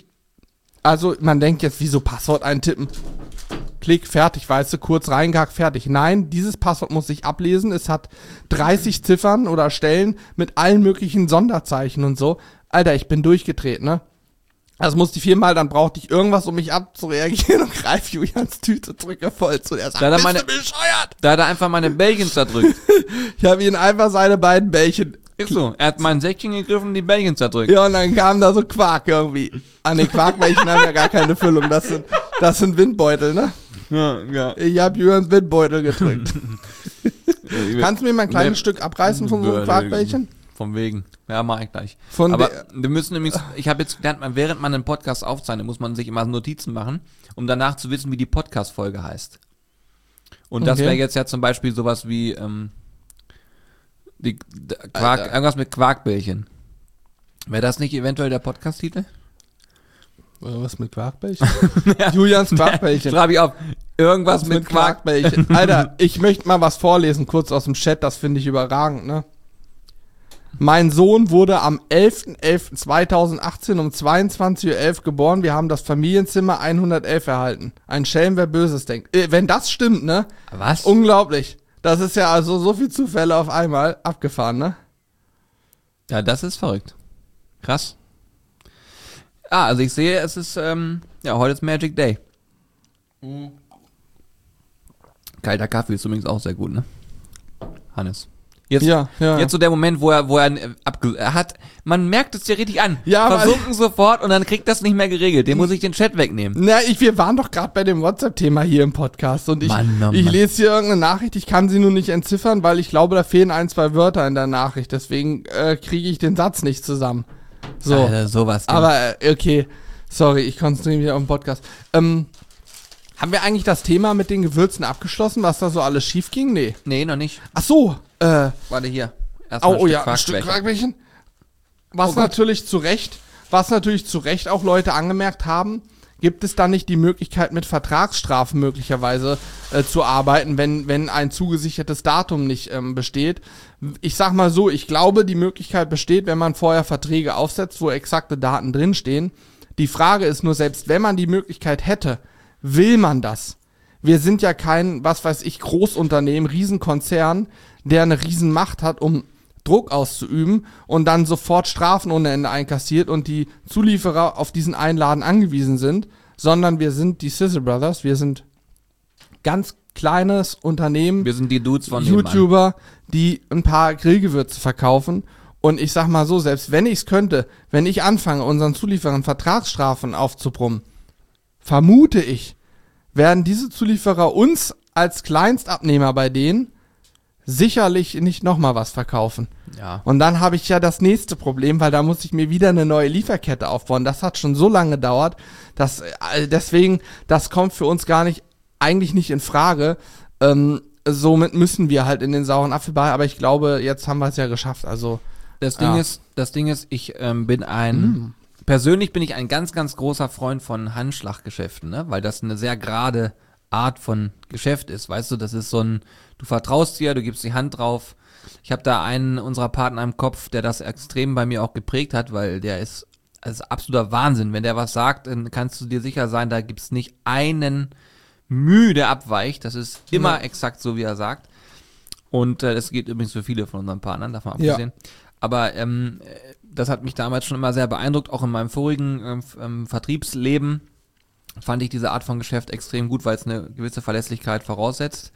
also man denkt jetzt, wieso Passwort eintippen? Klick, fertig, weißt du, kurz reingehackt, fertig. Nein, dieses Passwort muss ich ablesen. Es hat dreißig Ziffern oder Stellen mit allen möglichen Sonderzeichen und so. Alter, ich bin durchgedreht, ne? Also musste ich viermal, dann brauchte ich irgendwas, um mich abzureagieren und greif Julians Tüte, drücke voll zu. Er sagt, da bist meine, du bescheuert? Da hat er einfach meine Bällchen zerdrückt. Ich habe ihn einfach seine beiden Bällchen... Ist so, er hat mein Säckchen gegriffen und die Bällchen zerdrückt. Ja, und dann kam da so Quark irgendwie. Ah ne, Quarkbällchen haben ja gar keine Füllung, das sind, das sind Windbeutel, ne? Ja, ja. Ich hab Jürgens Windbeutel gedrückt. Kannst du mir mal ein kleines nee. Stück abreißen von so einem Quarkbällchen? Von wegen. Ja, mach ich gleich. Von Aber der- wir müssen nämlich, ich habe jetzt gelernt, man, während man einen Podcast aufzeichnet, muss man sich immer Notizen machen, um danach zu wissen, wie die Podcast-Folge heißt. Und das Okay. wäre jetzt ja zum Beispiel sowas wie ähm, die, d- Quark, Alter. irgendwas mit Quarkbällchen. Wäre das nicht eventuell der Podcast-Titel? Oder was mit Quarkbällchen? Julians Quarkbällchen. Schreibe ich auf. Irgendwas Was mit, mit Quark. Quarkbällchen. Alter, ich möchte mal was vorlesen, kurz aus dem Chat, das finde ich überragend, ne? Mein Sohn wurde am elfter elfter zweitausendachtzehn um zweiundzwanzig Uhr elf geboren. Wir haben das Familienzimmer hundertelf erhalten. Ein Schelm, wer Böses denkt. Äh, wenn das stimmt, ne? Was? Unglaublich. Das ist ja also so viel Zufälle auf einmal abgefahren, ne? Ja, das ist verrückt. Krass. Ah, also ich sehe, es ist, ähm, ja, heute ist Magic Day. Kalter Kaffee ist übrigens auch sehr gut, ne? Hannes. Jetzt, Ja, ja. jetzt so der Moment, wo er, wo er, äh, abge er hat, man merkt es dir richtig an. Ja, aber- Versunken sofort und dann kriegt das nicht mehr geregelt. Den muss ich den Chat wegnehmen. Na, ich, wir waren doch gerade bei dem WhatsApp-Thema hier im Podcast und ich, Mann, oh ich Mann. lese hier irgendeine Nachricht, ich kann sie nur nicht entziffern, weil ich glaube, da fehlen ein, zwei Wörter in der Nachricht, deswegen äh, kriege ich den Satz nicht zusammen. So, Alter, sowas. denn. aber äh, okay, sorry, ich konzentriere mich auf den Podcast. Ähm, haben wir eigentlich das Thema mit den Gewürzen abgeschlossen, was da so alles schief ging? Nee. Nee, noch nicht. Ach so, äh, Warte hier. Erstmal Oh, ein oh Stück ja, ein Stück Quarkbällchen. Quarkbällchen. Was Oh Gott. natürlich zu Recht, was natürlich zu Recht auch Leute angemerkt haben, gibt es da nicht die Möglichkeit, mit Vertragsstrafen möglicherweise äh, zu arbeiten, wenn, wenn ein zugesichertes Datum nicht ähm, besteht. Ich sag mal so, ich glaube, die Möglichkeit besteht, wenn man vorher Verträge aufsetzt, wo exakte Daten drinstehen. Die Frage ist nur, selbst wenn man die Möglichkeit hätte, will man das? Wir sind ja kein, was weiß ich, Großunternehmen, Riesenkonzern, der eine Riesenmacht hat, um Druck auszuüben und dann sofort Strafen ohne Ende einkassiert und die Zulieferer auf diesen Einladen angewiesen sind, sondern wir sind die Sizzle Brothers, wir sind ganz kleines Unternehmen, Wir sind die Dudes von nebenan. YouTuber, die ein paar Grillgewürze verkaufen. Und ich sag mal so, selbst wenn ich es könnte, wenn ich anfange, unseren Zulieferern Vertragsstrafen aufzubrummen, vermute ich, werden diese Zulieferer uns als Kleinstabnehmer bei denen sicherlich nicht nochmal was verkaufen. Ja. Und dann habe ich ja das nächste Problem, weil da muss ich mir wieder eine neue Lieferkette aufbauen. Das hat schon so lange gedauert, dass äh, deswegen, das kommt für uns gar nicht, eigentlich nicht in Frage. Ähm, somit müssen wir halt in den sauren Apfel beißen, aber ich glaube, jetzt haben wir es ja geschafft. Also Das Ding Ja. ist, das Ding ist, ich ähm, bin ein, Mm. persönlich bin ich ein ganz, ganz großer Freund von Handschlaggeschäften, ne? Weil das eine sehr gerade Art von Geschäft ist. Weißt du, das ist so ein, du vertraust dir, du gibst die Hand drauf. Ich habe da einen unserer Partner im Kopf, der das extrem bei mir auch geprägt hat, weil der ist, das ist absoluter Wahnsinn. Wenn der was sagt, dann kannst du dir sicher sein, da gibt's nicht einen Mühe, der abweicht. Das ist immer Ja. exakt so, wie er sagt. Und äh, das geht übrigens für viele von unseren Partnern, davon Ja. abgesehen. Aber ähm, äh, das hat mich damals schon immer sehr beeindruckt, auch in meinem vorigen ähm, F- ähm, Vertriebsleben fand ich diese Art von Geschäft extrem gut, weil es eine gewisse Verlässlichkeit voraussetzt.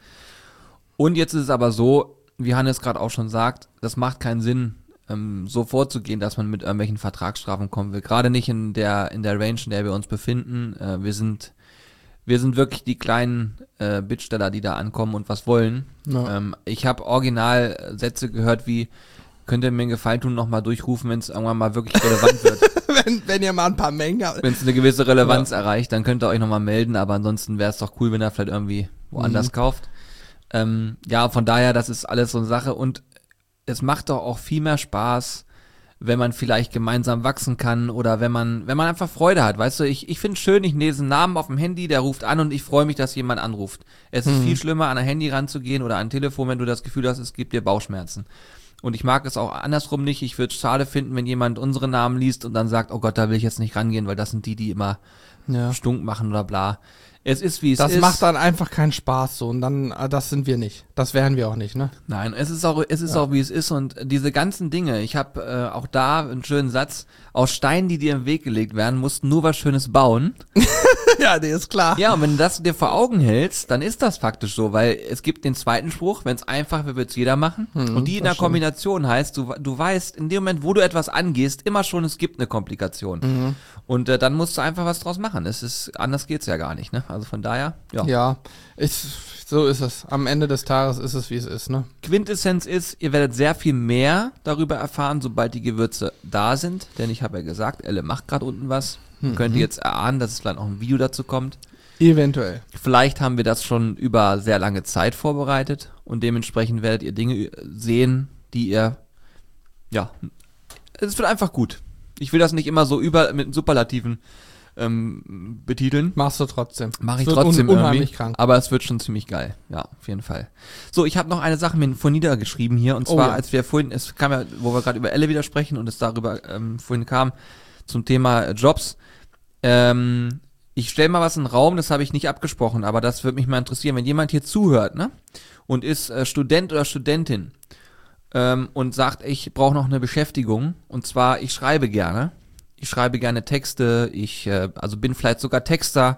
Und jetzt ist es aber so, wie Hannes gerade auch schon sagt, das macht keinen Sinn, ähm, so vorzugehen, dass man mit irgendwelchen Vertragsstrafen kommen will. Gerade nicht in der in der Range, in der wir uns befinden. Äh, wir sind wir sind wirklich die kleinen äh, Bittsteller, die da ankommen und was wollen. Ja. Ähm, ich habe original Sätze gehört wie, könnt ihr mir einen Gefallen tun, nochmal durchrufen, wenn es irgendwann mal wirklich relevant wird. wenn, wenn ihr mal ein paar Mengen habt. Wenn es eine gewisse Relevanz erreicht, dann könnt ihr euch nochmal melden, aber ansonsten wäre es doch cool, wenn ihr vielleicht irgendwie woanders Mhm. kauft. Ähm, ja, von daher, das ist alles so eine Sache und es macht doch auch viel mehr Spaß, wenn man vielleicht gemeinsam wachsen kann oder wenn man, wenn man einfach Freude hat, weißt du, ich, ich finde es schön, ich lese einen Namen auf dem Handy, der ruft an und ich freue mich, dass jemand anruft. Es ist Mhm. viel schlimmer, an ein Handy ranzugehen oder an ein Telefon, wenn du das Gefühl hast, es gibt dir Bauchschmerzen. Und ich mag es auch andersrum nicht. Ich würde es schade finden, wenn jemand unsere Namen liest und dann sagt, oh Gott, da will ich jetzt nicht rangehen, weil das sind die, die immer Ja. stunk machen oder bla. Es ist, wie es Das ist. macht dann einfach keinen Spaß so und dann, äh, das sind wir nicht. Das wären wir auch nicht, ne? Nein, es ist auch, es ist Ja. auch, wie es ist und diese ganzen Dinge, ich habe äh, auch da einen schönen Satz, aus Steinen, die dir im Weg gelegt werden, musst du nur was Schönes bauen. Ja, der ist klar. Ja, und wenn du das dir vor Augen hältst, dann ist das faktisch so, weil es gibt den zweiten Spruch, wenn es einfach wird, wird's jeder machen. Hm, und die in das der stimmt. Kombination heißt, du, du weißt, in dem Moment, wo du etwas angehst, immer schon, es gibt eine Komplikation. Mhm. Und äh, dann musst du einfach was draus machen. machen. Es ist, anders geht's ja gar nicht, ne? Also von daher, ja. Ja, ist, so ist es. Am Ende des Tages ist es, wie es ist, ne? Quintessenz ist, ihr werdet sehr viel mehr darüber erfahren, sobald die Gewürze da sind. Denn ich habe ja gesagt, Elle macht gerade unten was. Mhm. Könnt ihr jetzt erahnen, dass es vielleicht auch ein Video dazu kommt. Eventuell. Vielleicht haben wir das schon über sehr lange Zeit vorbereitet und dementsprechend werdet ihr Dinge sehen, die ihr, ja, es wird einfach gut. Ich will das nicht immer so über mit Superlativen ähm, betiteln. Machst du trotzdem. Mach ich wird trotzdem un- irgendwie, unheimlich krank. aber es wird schon ziemlich geil. Ja, auf jeden Fall. So, ich habe noch eine Sache mir vorhin niedergeschrieben hier und zwar, Oh ja. als wir vorhin, es kam ja, wo wir gerade über Elle wieder sprechen und es darüber ähm, vorhin kam zum Thema äh, Jobs. Ähm, ich stelle mal was in den Raum, das habe ich nicht abgesprochen, aber das würde mich mal interessieren, wenn jemand hier zuhört, ne, und ist äh, Student oder Studentin ähm, und sagt, ich brauche noch eine Beschäftigung und zwar, ich schreibe gerne. Ich schreibe gerne Texte, ich äh, also bin vielleicht sogar Texter,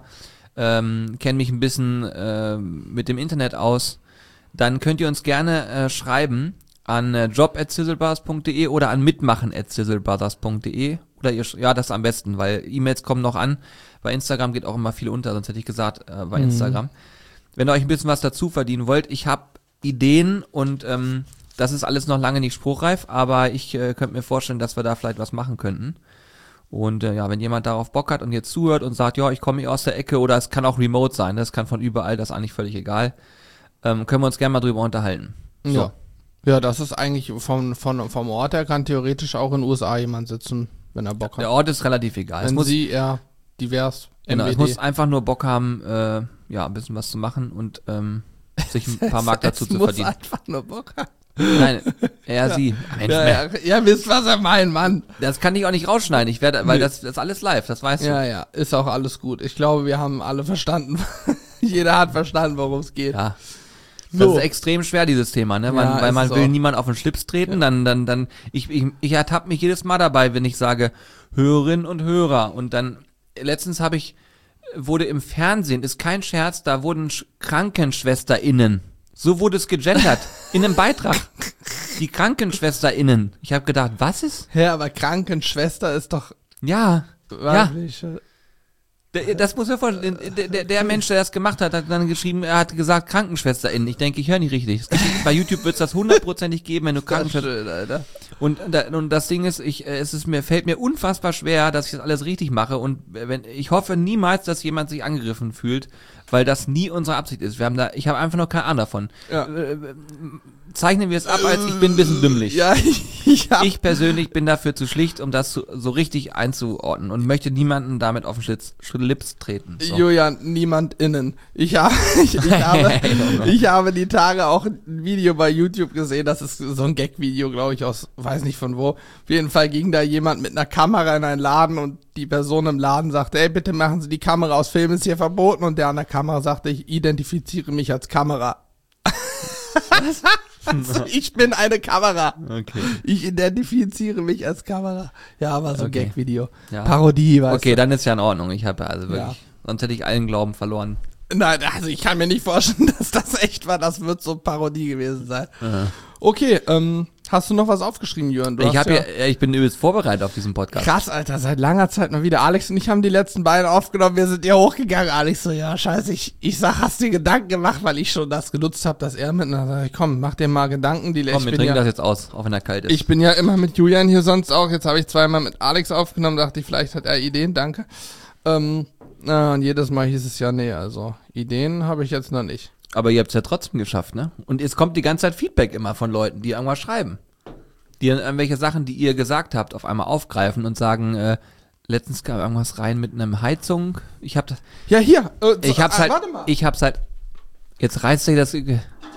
ähm, kenne mich ein bisschen äh, mit dem Internet aus, dann könnt ihr uns gerne äh, schreiben an äh, job at sizzlebrothers punkt de oder an mitmachen at sizzlebrothers punkt de oder ihr, sch- ja, das am besten, weil E-Mails kommen noch an, bei Instagram geht auch immer viel unter, sonst hätte ich gesagt, äh, bei Mhm. Instagram. Wenn ihr euch ein bisschen was dazu verdienen wollt, ich habe Ideen und ähm, das ist alles noch lange nicht spruchreif, aber ich äh, könnte mir vorstellen, dass wir da vielleicht was machen könnten. Und äh, ja, wenn jemand darauf Bock hat und jetzt zuhört und sagt, ja, ich komme hier aus der Ecke oder es kann auch remote sein, das kann von überall, das ist eigentlich völlig egal, ähm, können wir uns gerne mal drüber unterhalten. So. Ja. Ja, das ist eigentlich vom, von, vom Ort her kann theoretisch auch in den U S A jemand sitzen, wenn er Bock hat. Der Ort ist relativ egal. Es wenn muss, sie eher divers, genau, es M B D. muss einfach nur Bock haben, äh, ja, ein bisschen was zu machen und ähm, sich ein paar Mark dazu Es zu muss verdienen. einfach nur Bock haben. Nein, er, sie. Mensch, Ja, ja, ja, wisst, was er meint, Mann. Das kann ich auch nicht rausschneiden, ich werde, weil Nee. das, das ist alles live, das weißt Ja, ja, ist auch alles gut. Ich glaube, wir haben alle verstanden. Jeder hat verstanden, worum es du. geht. Ja. Das So. ist extrem schwer, dieses Thema, ne? Man, Ja, weil ist man es will auch. niemand auf den Schlips treten, dann, dann, dann, ich, ich, ich ertappe mich jedes Mal dabei, wenn ich sage, Hörerinnen und Hörer. Und dann, letztens habe ich, wurde im Fernsehen, ist kein Scherz, da wurden Sch- KrankenschwesterInnen. So wurde es gegendert. In einem Beitrag. Die KrankenschwesterInnen. Ich habe gedacht, was ist? Ja, aber Krankenschwester ist doch. Ja. Ja. Ja. Der- Das muss mir vorstellen, der, der, der Mensch, der das gemacht hat, hat dann geschrieben, er hat gesagt KrankenschwesterInnen. Ich denke, ich höre nicht richtig. Es gibt, bei YouTube wird es das hundertprozentig geben, wenn du Krankenschwester... Alter. Und, da- und das Ding ist, ich, äh, es ist mir, fällt mir unfassbar schwer, dass ich das alles richtig mache. Und wenn, ich hoffe niemals, dass jemand sich angegriffen fühlt, weil das nie unsere Absicht ist. Wir haben da, ich habe einfach noch keine Ahnung davon. Ja. Äh, zeichnen wir es ab, als ich bin ein bisschen dümmlich. Ja, ich, ich hab. Ich persönlich bin dafür zu schlicht, um das zu, so richtig einzuordnen und möchte niemanden damit auf den Schlitz, Schlips treten. So. Julian, niemand innen. Ich habe, ich, ich, habe, ich habe die Tage auch ein Video bei YouTube gesehen, das ist so ein Gag-Video, glaube ich, aus, weiß nicht von wo. Auf jeden Fall ging da jemand mit einer Kamera in einen Laden und die Person im Laden sagte, ey, bitte machen Sie die Kamera aus, Film ist hier verboten. Und der an der Kamera sagte, ich identifiziere mich als Kamera. Also, ich bin eine Kamera. Okay. Ich identifiziere mich als Kamera. Ja, aber so ein Okay. Gag-Video. Ja. Parodie, weißt Okay, du. dann ist ja in Ordnung. Ich habe also wirklich, Ja. sonst hätte ich allen Glauben verloren. Nein, also ich kann mir nicht vorstellen, dass das echt war. Das wird so Parodie gewesen sein. Aha. Okay, ähm, hast du noch was aufgeschrieben, Jörn? Du Ich hast habe ja, ich bin übelst vorbereitet auf diesen Podcast. Krass, Alter, seit langer Zeit mal wieder. Alex und ich haben die letzten beiden aufgenommen. Wir sind ja hochgegangen. Alex so, ja, scheiße, ich, ich sag, hast dir Gedanken gemacht, weil ich schon das genutzt habe, dass er mit, na, sag ich, komm, mach dir mal Gedanken. Die Komm, ich wir bin trinken ja, das jetzt aus, auch wenn er kalt ist. Ich bin ja immer mit Julian hier sonst auch. Jetzt habe ich zweimal mit Alex aufgenommen, dachte ich, vielleicht hat er Ideen, danke. Ähm, na, und jedes Mal hieß es ja, nee, also Ideen habe ich jetzt noch nicht. Aber ihr habt es ja trotzdem geschafft, ne? Und es kommt die ganze Zeit Feedback immer von Leuten, die irgendwas schreiben. Die dann irgendwelche Sachen, die ihr gesagt habt, auf einmal aufgreifen und sagen, äh, letztens kam irgendwas rein mit einem Heizung. Ich hab das, Ja, hier. Äh, ich hab's äh, halt, Warte mal. ich hab's halt, jetzt reißt sich das,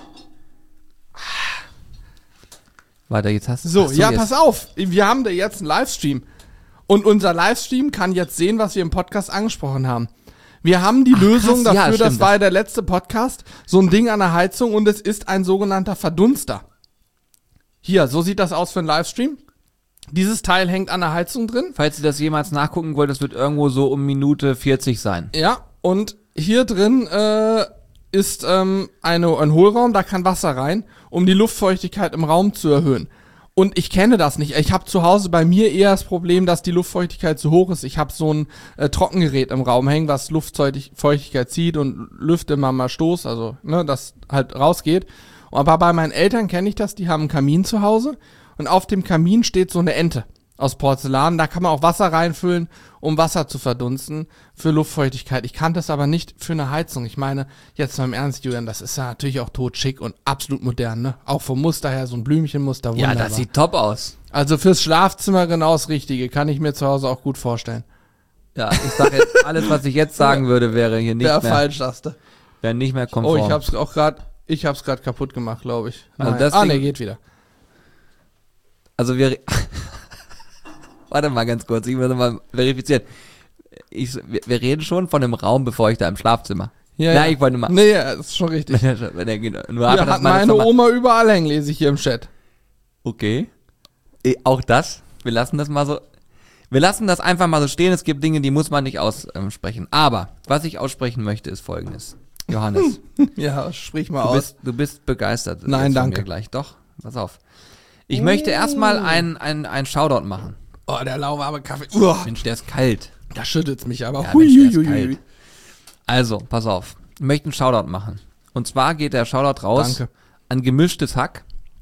warte, jetzt hast du So, ach ja, jetzt. pass auf. Wir haben da jetzt einen Livestream. Und unser Livestream kann jetzt sehen, was wir im Podcast angesprochen haben. Wir haben die Ach, Lösung krass, ja, dafür, das stimmt. war ja der letzte Podcast, so ein Ding an der Heizung und es ist ein sogenannter Verdunster. Hier, so sieht das aus für einen Livestream. Dieses Teil hängt an der Heizung drin. Falls ihr das jemals nachgucken wollt, das wird irgendwo so um Minute vierzig sein. Ja, und hier drin äh, ist ähm, eine, ein Hohlraum, da kann Wasser rein, um die Luftfeuchtigkeit im Raum zu erhöhen. Und ich kenne das nicht. Ich habe zu Hause bei mir eher das Problem, dass die Luftfeuchtigkeit zu hoch ist. Ich habe so ein äh, Trockengerät im Raum hängen, was Luftfeuchtigkeit zieht und lüftet immer mal Stoß, also ne, das halt rausgeht. Aber bei meinen Eltern kenne ich das, die haben einen Kamin zu Hause und auf dem Kamin steht so eine Ente aus Porzellan. Da kann man auch Wasser reinfüllen, um Wasser zu verdunsten für Luftfeuchtigkeit. Ich kannte es aber nicht für eine Heizung. Ich meine, jetzt mal im Ernst, Julian, das ist ja natürlich auch totschick und absolut modern, ne? Auch vom Muster her, so ein Blümchenmuster, wunderbar. Ja, das sieht top aus. Also fürs Schlafzimmer genau das Richtige, kann ich mir zu Hause auch gut vorstellen. Ja, ich sag jetzt, alles, was ich jetzt sagen würde, wäre hier nicht Wäre mehr, falsch, sagst du. wäre nicht mehr konform. Oh, ich hab's auch gerade, ich hab's gerade kaputt gemacht, glaube ich. Also Nein. das ah, Ding- ne, geht wieder. Also wir, warte mal ganz kurz, ich muss mal verifizieren. Ich, wir, wir reden schon von einem Raum, bevor ich da im Schlafzimmer. Ja, Nein, ja. ich wollte mal. Nee, ja, das ist schon richtig. Wenn er, wenn er, geht- nur Wir einfach, dass hatten man das meine nochmal- Oma überall hängen, lese ich hier im Chat. Okay. Eh, Auch das. Wir lassen das mal so. Wir lassen das einfach mal so stehen. Es gibt Dinge, die muss man nicht aussprechen. Aber was ich aussprechen möchte, ist Folgendes. Johannes, Ja, sprich mal du aus. bist, du bist begeistert. Nein, jetzt von danke. Mir gleich. Doch, pass auf. Ich möchte erstmal ein, ein, ein Shoutout machen. Oh, der lauwarme Kaffee. Uah, Mensch, der ist kalt. da schüttelt's mich aber. Ja, Hui, Mensch, der ist hui, hui, kalt. hui. Also, pass auf. Ich möchte einen Shoutout machen. Und zwar geht der Shoutout raus Danke. an Gemischtes Hack.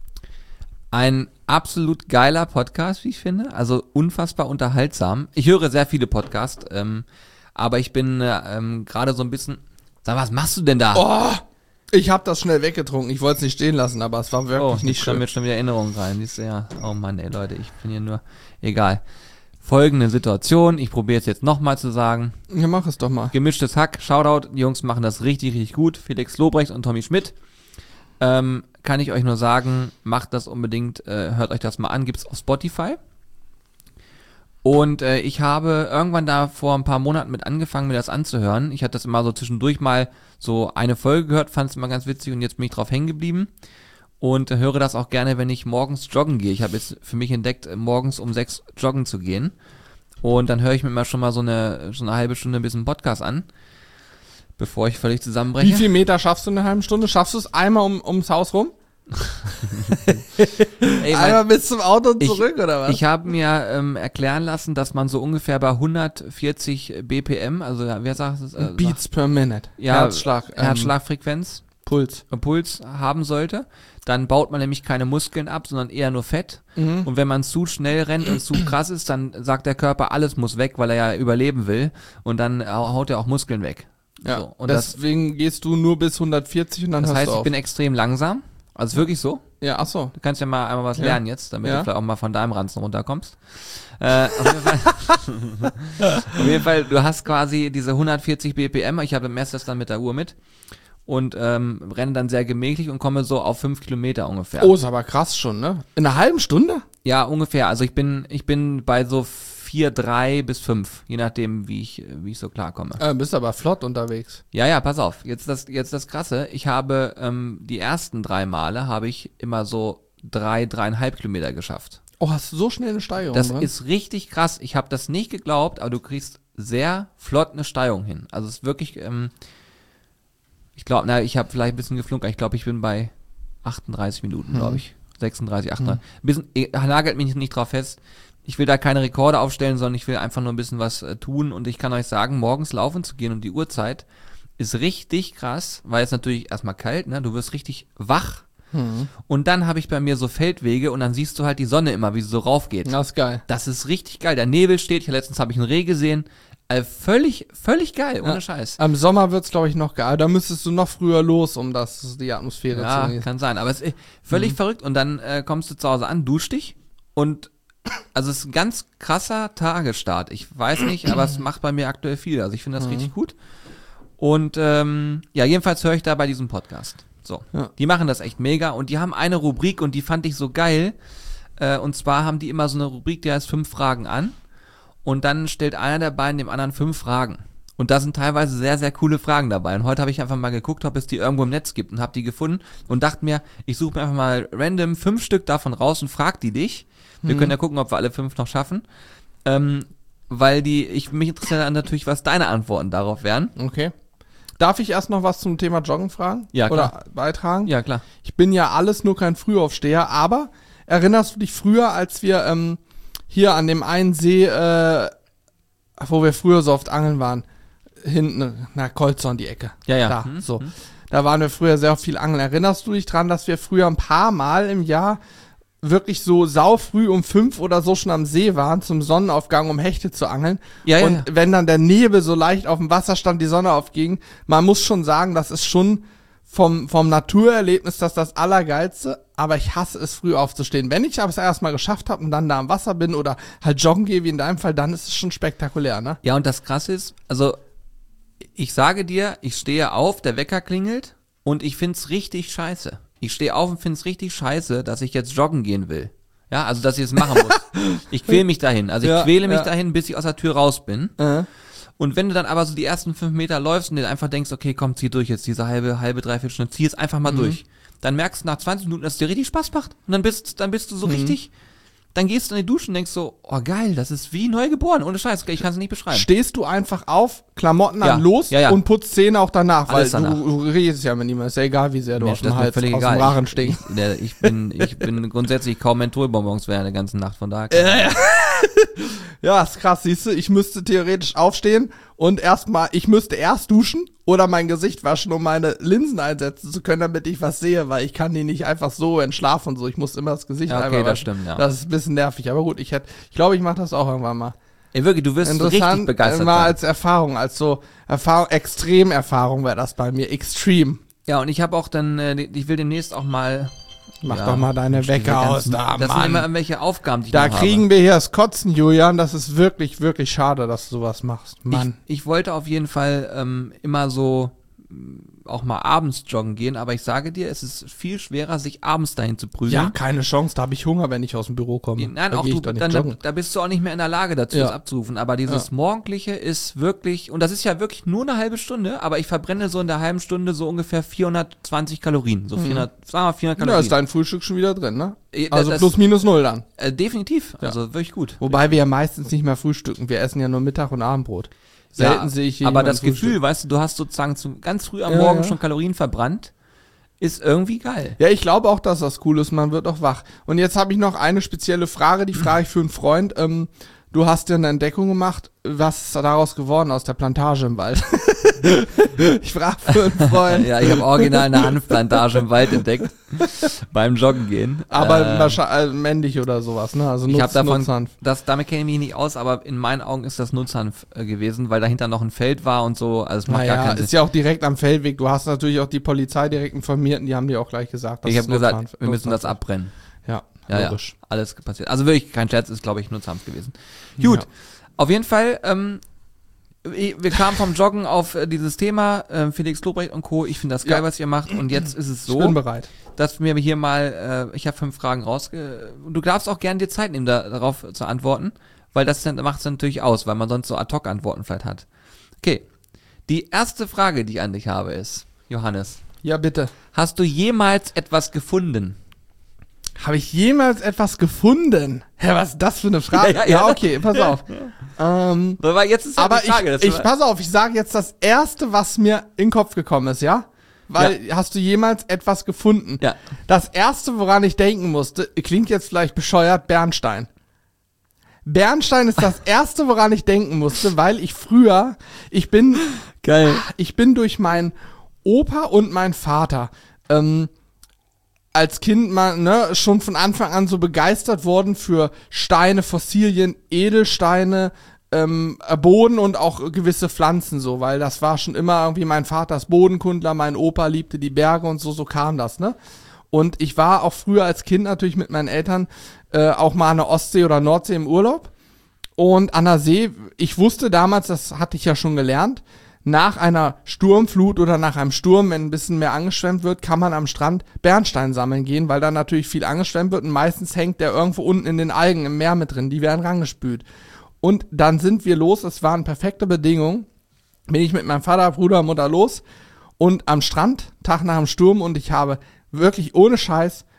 Ein absolut geiler Podcast, wie ich finde. Also unfassbar unterhaltsam. Ich höre sehr viele Podcasts, ähm, aber ich bin äh, ähm, gerade so ein bisschen... Sag, was machst du denn da? Oh, ich habe das schnell weggetrunken. Ich wollte es nicht stehen lassen, aber es war wirklich Oh, nicht nicht schön. kommen jetzt schon wieder Erinnerungen rein. Siehst du, ja. Oh Mann, ey Leute, ich bin hier nur... Egal. Folgende Situation. Ich probiere es jetzt nochmal zu sagen. Ja, mach es doch mal. Gemischtes Hack, Shoutout, die Jungs machen das richtig, richtig gut. Felix Lobrecht und Tommy Schmidt. Ähm, kann ich euch nur sagen, macht das unbedingt, äh, hört euch das mal an, gibt's auf Spotify. Und äh, ich habe irgendwann da vor ein paar Monaten mit angefangen, mir das anzuhören. Ich hatte das immer so zwischendurch mal so eine Folge gehört, fand es immer ganz witzig und jetzt bin ich drauf hängen geblieben. Und äh, höre das auch gerne, wenn ich morgens joggen gehe. Ich habe jetzt für mich entdeckt, äh, morgens um sechs joggen zu gehen. Und dann höre ich mir immer schon mal so eine, so eine halbe Stunde ein bisschen Podcast an, bevor ich völlig zusammenbreche. Wie viel Meter schaffst du in einer halben Stunde? Schaffst du es einmal um, ums Haus rum? Ey, mein, einmal bis zum Auto und ich- zurück, oder was? ich habe mir ähm, erklären lassen, dass man so ungefähr bei hundertvierzig B P M, also ja, wer sagt es? Äh, Beats per Minute. ja, Herzschlag. ähm, Herzschlagfrequenz, Puls. äh, Puls haben sollte. Dann baut man nämlich keine Muskeln ab, sondern eher nur Fett. Mhm. Und wenn man zu schnell rennt und zu krass ist, dann sagt der Körper, alles muss weg, weil er ja überleben will. Und dann haut er auch Muskeln weg. Ja, So, und das, deswegen gehst du nur bis hundertvierzig und dann das hörst heißt, du ich auf. bin extrem langsam. Also ist wirklich so. Ja, ach so. Du kannst ja mal einmal was Ja. lernen jetzt, damit Ja. du vielleicht auch mal von deinem Ranzen runterkommst. Äh, auf, jeden Fall, auf jeden Fall, du hast quasi diese hundertvierzig B P M, ich habe messe das dann mit der Uhr mit und ähm, renne dann sehr gemächlich und komme so auf fünf Kilometer ungefähr. Oh, ist aber krass schon, ne? In einer halben Stunde? Ja, ungefähr. Also ich bin, ich bin bei so vier, drei bis fünf, je nachdem, wie ich, wie ich so klarkomme. Äh, bist aber flott unterwegs. Ja, ja, pass auf. Jetzt das, jetzt das Krasse. Ich habe ähm, die ersten drei Male habe ich immer so drei, dreieinhalb Kilometer geschafft. Oh, hast du so schnell eine Steigerung Das drin? ist richtig krass. Ich habe das nicht geglaubt, aber du kriegst sehr flott eine Steigerung hin. Also es ist wirklich, ähm, ich glaube, na, ich habe vielleicht ein bisschen geflunkert. Ich glaube, ich bin bei achtunddreißig Minuten, Mhm. glaube ich. sechsunddreißig, achtunddreißig. Ein bisschen, eh, nagelt mich nicht drauf fest. Ich will da keine Rekorde aufstellen, sondern ich will einfach nur ein bisschen was äh, tun. Und ich kann euch sagen, morgens laufen zu gehen und die Uhrzeit ist richtig krass, weil es natürlich erstmal kalt, ne? Du wirst richtig wach. Hm. Und dann habe ich bei mir so Feldwege und dann siehst du halt die Sonne immer, wie sie so raufgeht. Das ist geil. Das ist richtig geil. Der Nebel steht. Ich, letztens habe ich einen Reh gesehen. Äh, völlig, völlig geil, ohne Ja. Scheiß. Am Sommer wird's, glaube ich, noch geil. Da müsstest du noch früher los, um das, die Atmosphäre zu Ja, genießen. kann sein. Aber es ist völlig Mhm. verrückt. Und dann äh, kommst du zu Hause an, duschst dich und also es ist ein ganz krasser Tagesstart. Ich weiß nicht, aber es macht bei mir aktuell viel. Also ich finde das Mhm. richtig gut. Und ähm, ja, jedenfalls höre ich da bei diesem Podcast. So, Ja. die machen das echt mega und die haben eine Rubrik und die fand ich so geil. Äh, und zwar haben die immer so eine Rubrik, die heißt fünf Fragen an. Und dann stellt einer der beiden dem anderen fünf Fragen. Und da sind teilweise sehr, sehr coole Fragen dabei. Und heute habe ich einfach mal geguckt, ob es die irgendwo im Netz gibt und habe die gefunden und dachte mir, ich suche mir einfach mal random fünf Stück davon raus und frag die dich. Wir Mhm. können ja gucken, ob wir alle fünf noch schaffen. Ähm, weil die, ich, mich interessiert dann natürlich, was deine Antworten darauf wären. Okay. Darf ich erst noch was zum Thema Joggen fragen? Ja, klar. Oder beitragen? Ja, klar. Ich bin ja alles nur kein Frühaufsteher, aber erinnerst du dich früher, als wir ähm, hier an dem einen See, äh, wo wir früher so oft angeln waren, hinten, na, Kolzorn, die Ecke. Ja, ja. Da, Hm, so. hm. Da waren wir früher sehr viel angeln. Erinnerst du dich dran, dass wir früher ein paar Mal im Jahr wirklich so saufrüh um fünf oder so schon am See waren, zum Sonnenaufgang, um Hechte zu angeln? Ja, ja, und ja. wenn dann der Nebel so leicht auf dem Wasser stand, die Sonne aufging, man muss schon sagen, das ist schon vom, vom Naturerlebnis das das Allergeilste, aber ich hasse es, früh aufzustehen. Wenn ich aber es erstmal geschafft habe und dann da am Wasser bin oder halt joggen gehe, wie in deinem Fall, dann ist es schon spektakulär, ne? Ja, und das Krasse ist, also ich sage dir, ich stehe auf, der Wecker klingelt und ich find's richtig scheiße. Ich stehe auf und find's richtig scheiße, dass ich jetzt joggen gehen will. Ja, also dass ich es machen muss. Ich quäle mich dahin. Also ich Ja, quäle mich ja. dahin, bis ich aus der Tür raus bin. Äh. Und wenn du dann aber so die ersten fünf Meter läufst und dir einfach denkst, okay, komm, zieh durch jetzt diese halbe, halbe, dreiviertel Stunde, zieh es einfach mal Mhm. durch. Dann merkst du nach zwanzig Minuten, dass es dir richtig Spaß macht. Und dann bist, dann bist du so Mhm. richtig, dann gehst du in die Dusche und denkst so, oh geil, das ist wie neu geboren, ohne Scheiß, ich kann es nicht beschreiben. Stehst du einfach auf, Klamotten Ja, an, los ja, ja. und putzt Zähne auch danach, Alles weil danach. Du, du redest ja mit niemandem, ist ja egal, wie sehr du Mensch, aus dem das ist mir Hals, völlig aus egal. dem Rachen Ich, stinkst. ich, der, ich bin, ich bin grundsätzlich kaum Mentholbonbons während der ganzen Nacht, von daher. Ja, ist krass, siehst du, ich müsste theoretisch aufstehen und erstmal, ich müsste erst duschen oder mein Gesicht waschen, um meine Linsen einsetzen zu können, damit ich was sehe, weil ich kann die nicht einfach so entschlafen und so, ich muss immer das Gesicht Ja, okay, einfach das waschen. stimmt, ja. Das ist ein bisschen nervig, aber gut, ich hätte, ich glaube, ich mache das auch irgendwann mal. Ey, wirklich, du wirst so richtig begeistert mal sein. als Erfahrung, als so Erfahrung, Extremerfahrung wäre das bei mir, Extreme. Ja, und ich habe auch dann, äh, ich will demnächst auch mal. Mach ja, doch mal deine diese Wecker aus, ganzen- da, Das sind immer Mann. irgendwelche Aufgaben, die ich Da noch kriegen habe. wir hier das Kotzen, Julian. Das ist wirklich, wirklich schade, dass du sowas machst. Mann. Ich, ich wollte auf jeden Fall ähm, immer so mh, auch mal abends joggen gehen, aber ich sage dir, es ist viel schwerer, sich abends dahin zu prügeln. Ja, keine Chance. Da habe ich Hunger, wenn ich aus dem Büro komme. Nein, da auch geh du, ich doch nicht dann, joggen. da bist du auch nicht mehr in der Lage dazu, Ja. das abzurufen. Aber dieses Ja. Morgendliche ist wirklich, und das ist ja wirklich nur eine halbe Stunde, aber ich verbrenne so in der halben Stunde so ungefähr vierhundertzwanzig Kalorien. So vierhund, sagen wir mal vierhundert Ja, Kalorien. ist dein Frühstück schon wieder drin, ne? Äh, Also das- plus minus null dann. Äh, definitiv, also wirklich gut. Wobei wir ja meistens nicht mehr frühstücken. Wir essen ja nur Mittag und Abendbrot. Selten Ja, sehe ich aber jemanden das Gefühl, frühstücken. weißt du, du hast sozusagen zum, ganz früh am Ja, Morgen ja. schon Kalorien verbrannt, ist irgendwie geil. Ja, ich glaube auch, dass das cool ist. Man wird auch wach. Und jetzt habe ich noch eine spezielle Frage. Die frage ich für einen Freund. Ähm, du hast ja eine Entdeckung gemacht. Was ist daraus geworden aus der Plantage im Wald? Ich frage für einen Freund. Ja, ich habe original eine Hanfplantage im Wald entdeckt beim Joggen gehen. Aber Ähm, wahrscheinlich äh, männlich oder sowas, ne? Also Ich Nutz, habe davon, Nutzhanf. das, damit kenne ich mich nicht aus, aber in meinen Augen ist das Nutzhanf äh, gewesen, weil dahinter noch ein Feld war und so. Also es macht gar Naja, keinen ist Sinn. ja auch direkt am Feldweg. Du hast natürlich auch die Polizei direkt informiert und die haben dir auch gleich gesagt, dass Ich habe es gesagt, Nutzhanf- wir müssen das Nutzhanf ist. abbrennen. Ja, Ja, ja, logisch. alles passiert. Also wirklich kein Scherz, ist glaube ich Nutzhanf gewesen. Gut, Ja. auf jeden Fall, ähm, wir wir kamen vom Joggen auf äh, dieses Thema, äh, Felix Lobrecht und Co. Ich finde das geil, Ja. was ihr macht und jetzt ist es Ich bin so, bereit. dass wir hier mal, äh, ich habe fünf Fragen rausge... Und du darfst auch gerne dir Zeit nehmen, da, darauf zu antworten, weil das macht es natürlich aus, weil man sonst so Ad-Hoc-Antworten vielleicht hat. Okay, die erste Frage, die ich an dich habe ist, Johannes, Ja, bitte. hast du jemals etwas gefunden? Habe ich jemals etwas gefunden? Hä, was ist das für eine Frage? Ja, ja, ja. okay, pass auf. ähm, Weil jetzt ist ja aber die Frage, ich, ich, pass auf, ich sage jetzt das Erste, was mir in den Kopf gekommen ist, ja? Weil, hast du jemals etwas gefunden? Ja. Das Erste, woran ich denken musste, klingt jetzt vielleicht bescheuert, Bernstein. Bernstein ist das Erste, woran ich denken musste, weil ich früher, ich bin, Geil. ich bin durch meinen Opa und meinen Vater, ähm, als Kind mal, ne, schon von Anfang an so begeistert worden für Steine, Fossilien, Edelsteine, ähm, Boden und auch gewisse Pflanzen so, weil das war schon immer irgendwie mein Vater ist Bodenkundler, mein Opa liebte die Berge und so, so kam das, ne? Und ich war auch früher als Kind natürlich mit meinen Eltern äh, auch mal an der Ostsee oder Nordsee im Urlaub. Und an der See, ich wusste damals, das hatte ich ja schon gelernt, nach einer Sturmflut oder nach einem Sturm, wenn ein bisschen mehr angeschwemmt wird, kann man am Strand Bernstein sammeln gehen, weil da natürlich viel angeschwemmt wird und meistens hängt der irgendwo unten in den Algen im Meer mit drin, die werden rangespült. Und dann sind wir los, es waren perfekte Bedingungen, bin ich mit meinem Vater, Bruder, Mutter los und am Strand, Tag nach dem Sturm und ich habe wirklich ohne Scheiß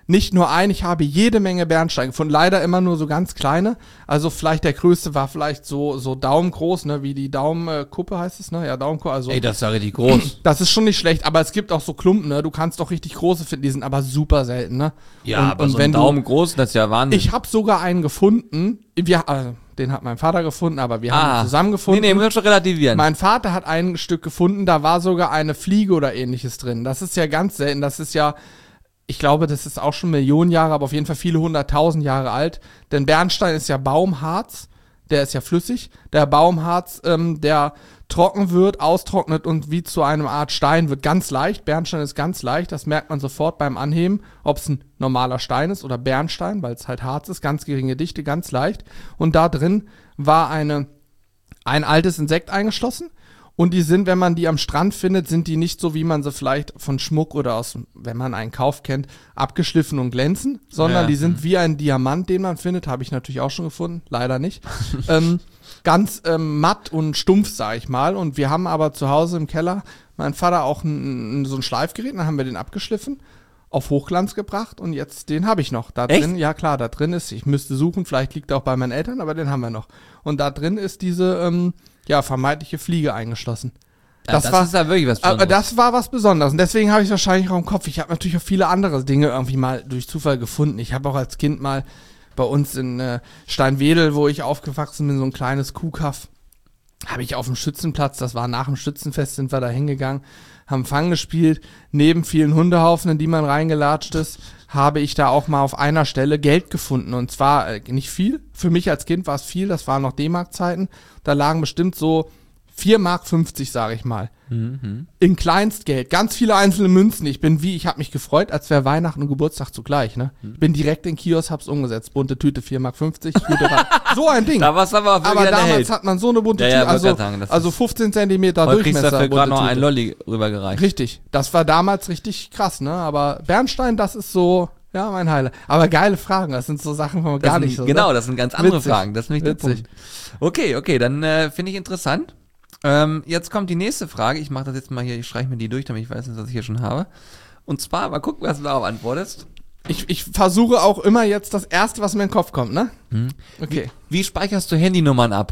Nicht nur ein, ich habe jede Menge Bernstein gefunden, leider immer nur so ganz kleine. Also vielleicht der größte war vielleicht so so daumengroß, ne, wie die Daumenkuppe heißt es, ne? Ja, Daumenkuppe, also Ey, das ist ja richtig groß. das ist schon nicht schlecht, aber es gibt auch so Klumpen, ne? Du kannst doch richtig große finden, die sind aber super selten, ne? Ja, und, aber und so wenn ein Daumen groß, das ist ja Wahnsinn. Ich habe sogar einen gefunden. Wir, also, den hat mein Vater gefunden, aber wir haben ah. ihn zusammen gefunden. Nee, nee, muss schon relativieren. Mein Vater hat ein Stück gefunden, da war sogar eine Fliege oder ähnliches drin. Das ist ja ganz selten. Das ist ja, ich glaube, das ist auch schon Millionen Jahre, aber auf jeden Fall viele hunderttausend Jahre alt. Denn Bernstein ist ja Baumharz, der ist ja flüssig. Der Baumharz, ähm, der trocken wird, austrocknet und wie zu einer Art Stein wird, ganz leicht. Bernstein ist ganz leicht, das merkt man sofort beim Anheben, ob es ein normaler Stein ist oder Bernstein, weil es halt Harz ist, ganz geringe Dichte, ganz leicht. Und da drin war eine, ein altes Insekt eingeschlossen. Und die sind, wenn man die am Strand findet, sind die nicht so, wie man sie vielleicht von Schmuck oder aus, wenn man einen Kauf kennt, abgeschliffen und glänzen, sondern ja. die sind wie ein Diamant, den man findet, habe ich natürlich auch schon gefunden, leider nicht. ähm, ganz ähm, matt und stumpf, sag ich mal. Und wir haben aber zu Hause im Keller, mein Vater auch ein, so ein Schleifgerät, dann haben wir den abgeschliffen, auf Hochglanz gebracht und jetzt, den habe ich noch. Da Echt? drin, ja klar, da drin ist, ich müsste suchen, vielleicht liegt er auch bei meinen Eltern, aber den haben wir noch. Und da drin ist diese, ähm, ja, vermeintliche Fliege eingeschlossen. Ja, das, das war, ist ja wirklich was aber Besonderes. das war was Besonderes und deswegen habe ich es wahrscheinlich auch im Kopf. Ich habe natürlich auch viele andere Dinge irgendwie mal durch Zufall gefunden. Ich habe auch als Kind mal bei uns in äh, Steinwedel, wo ich aufgewachsen bin, so ein kleines Kuhkaff, habe ich auf dem Schützenplatz, das war nach dem Schützenfest, sind wir da hingegangen, haben Fang gespielt, neben vielen Hundehaufen, in die man reingelatscht ist, habe ich da auch mal auf einer Stelle Geld gefunden und zwar äh, nicht viel, für mich als Kind war es viel, das waren noch D-Mark-Zeiten, da lagen bestimmt so vier Mark fünfzig, sage ich mal. Mhm. In Kleinstgeld. Ganz viele einzelne Münzen. Ich bin wie, ich habe mich gefreut, als wäre Weihnachten und Geburtstag zugleich. Ne? Ich bin direkt in den Kiosk, hab's umgesetzt. Bunte Tüte, vier Mark fünfzig. So ein Ding. Da war's aber auch wirklich Aber der damals Held. hat man so eine bunte Ja, ja, Tüte, also, wollte grad sagen, das also ist- fünfzehn Zentimeter Heute kriegst du Durchmesser. dafür gerade bunte noch einen Tüte. Lolli rübergereicht. Richtig. Das war damals richtig krass, ne? Aber Bernstein, das ist so, ja, mein Highlight. Aber geile Fragen, das sind so Sachen, wo man Das gar sind, nicht so. Genau, ne? das sind ganz andere Witzig. Fragen. Das ist nämlich der Witzig. Punkt. Okay, okay, dann äh, finde ich interessant. Ähm, jetzt kommt die nächste Frage. Ich mache das jetzt mal hier, ich streiche mir die durch, damit ich weiß, was ich hier schon habe. Und zwar, mal gucken, was du darauf antwortest. Ich, ich versuche auch immer jetzt das Erste, was mir in den Kopf kommt, ne? Hm. Okay. Wie speicherst du Handynummern ab?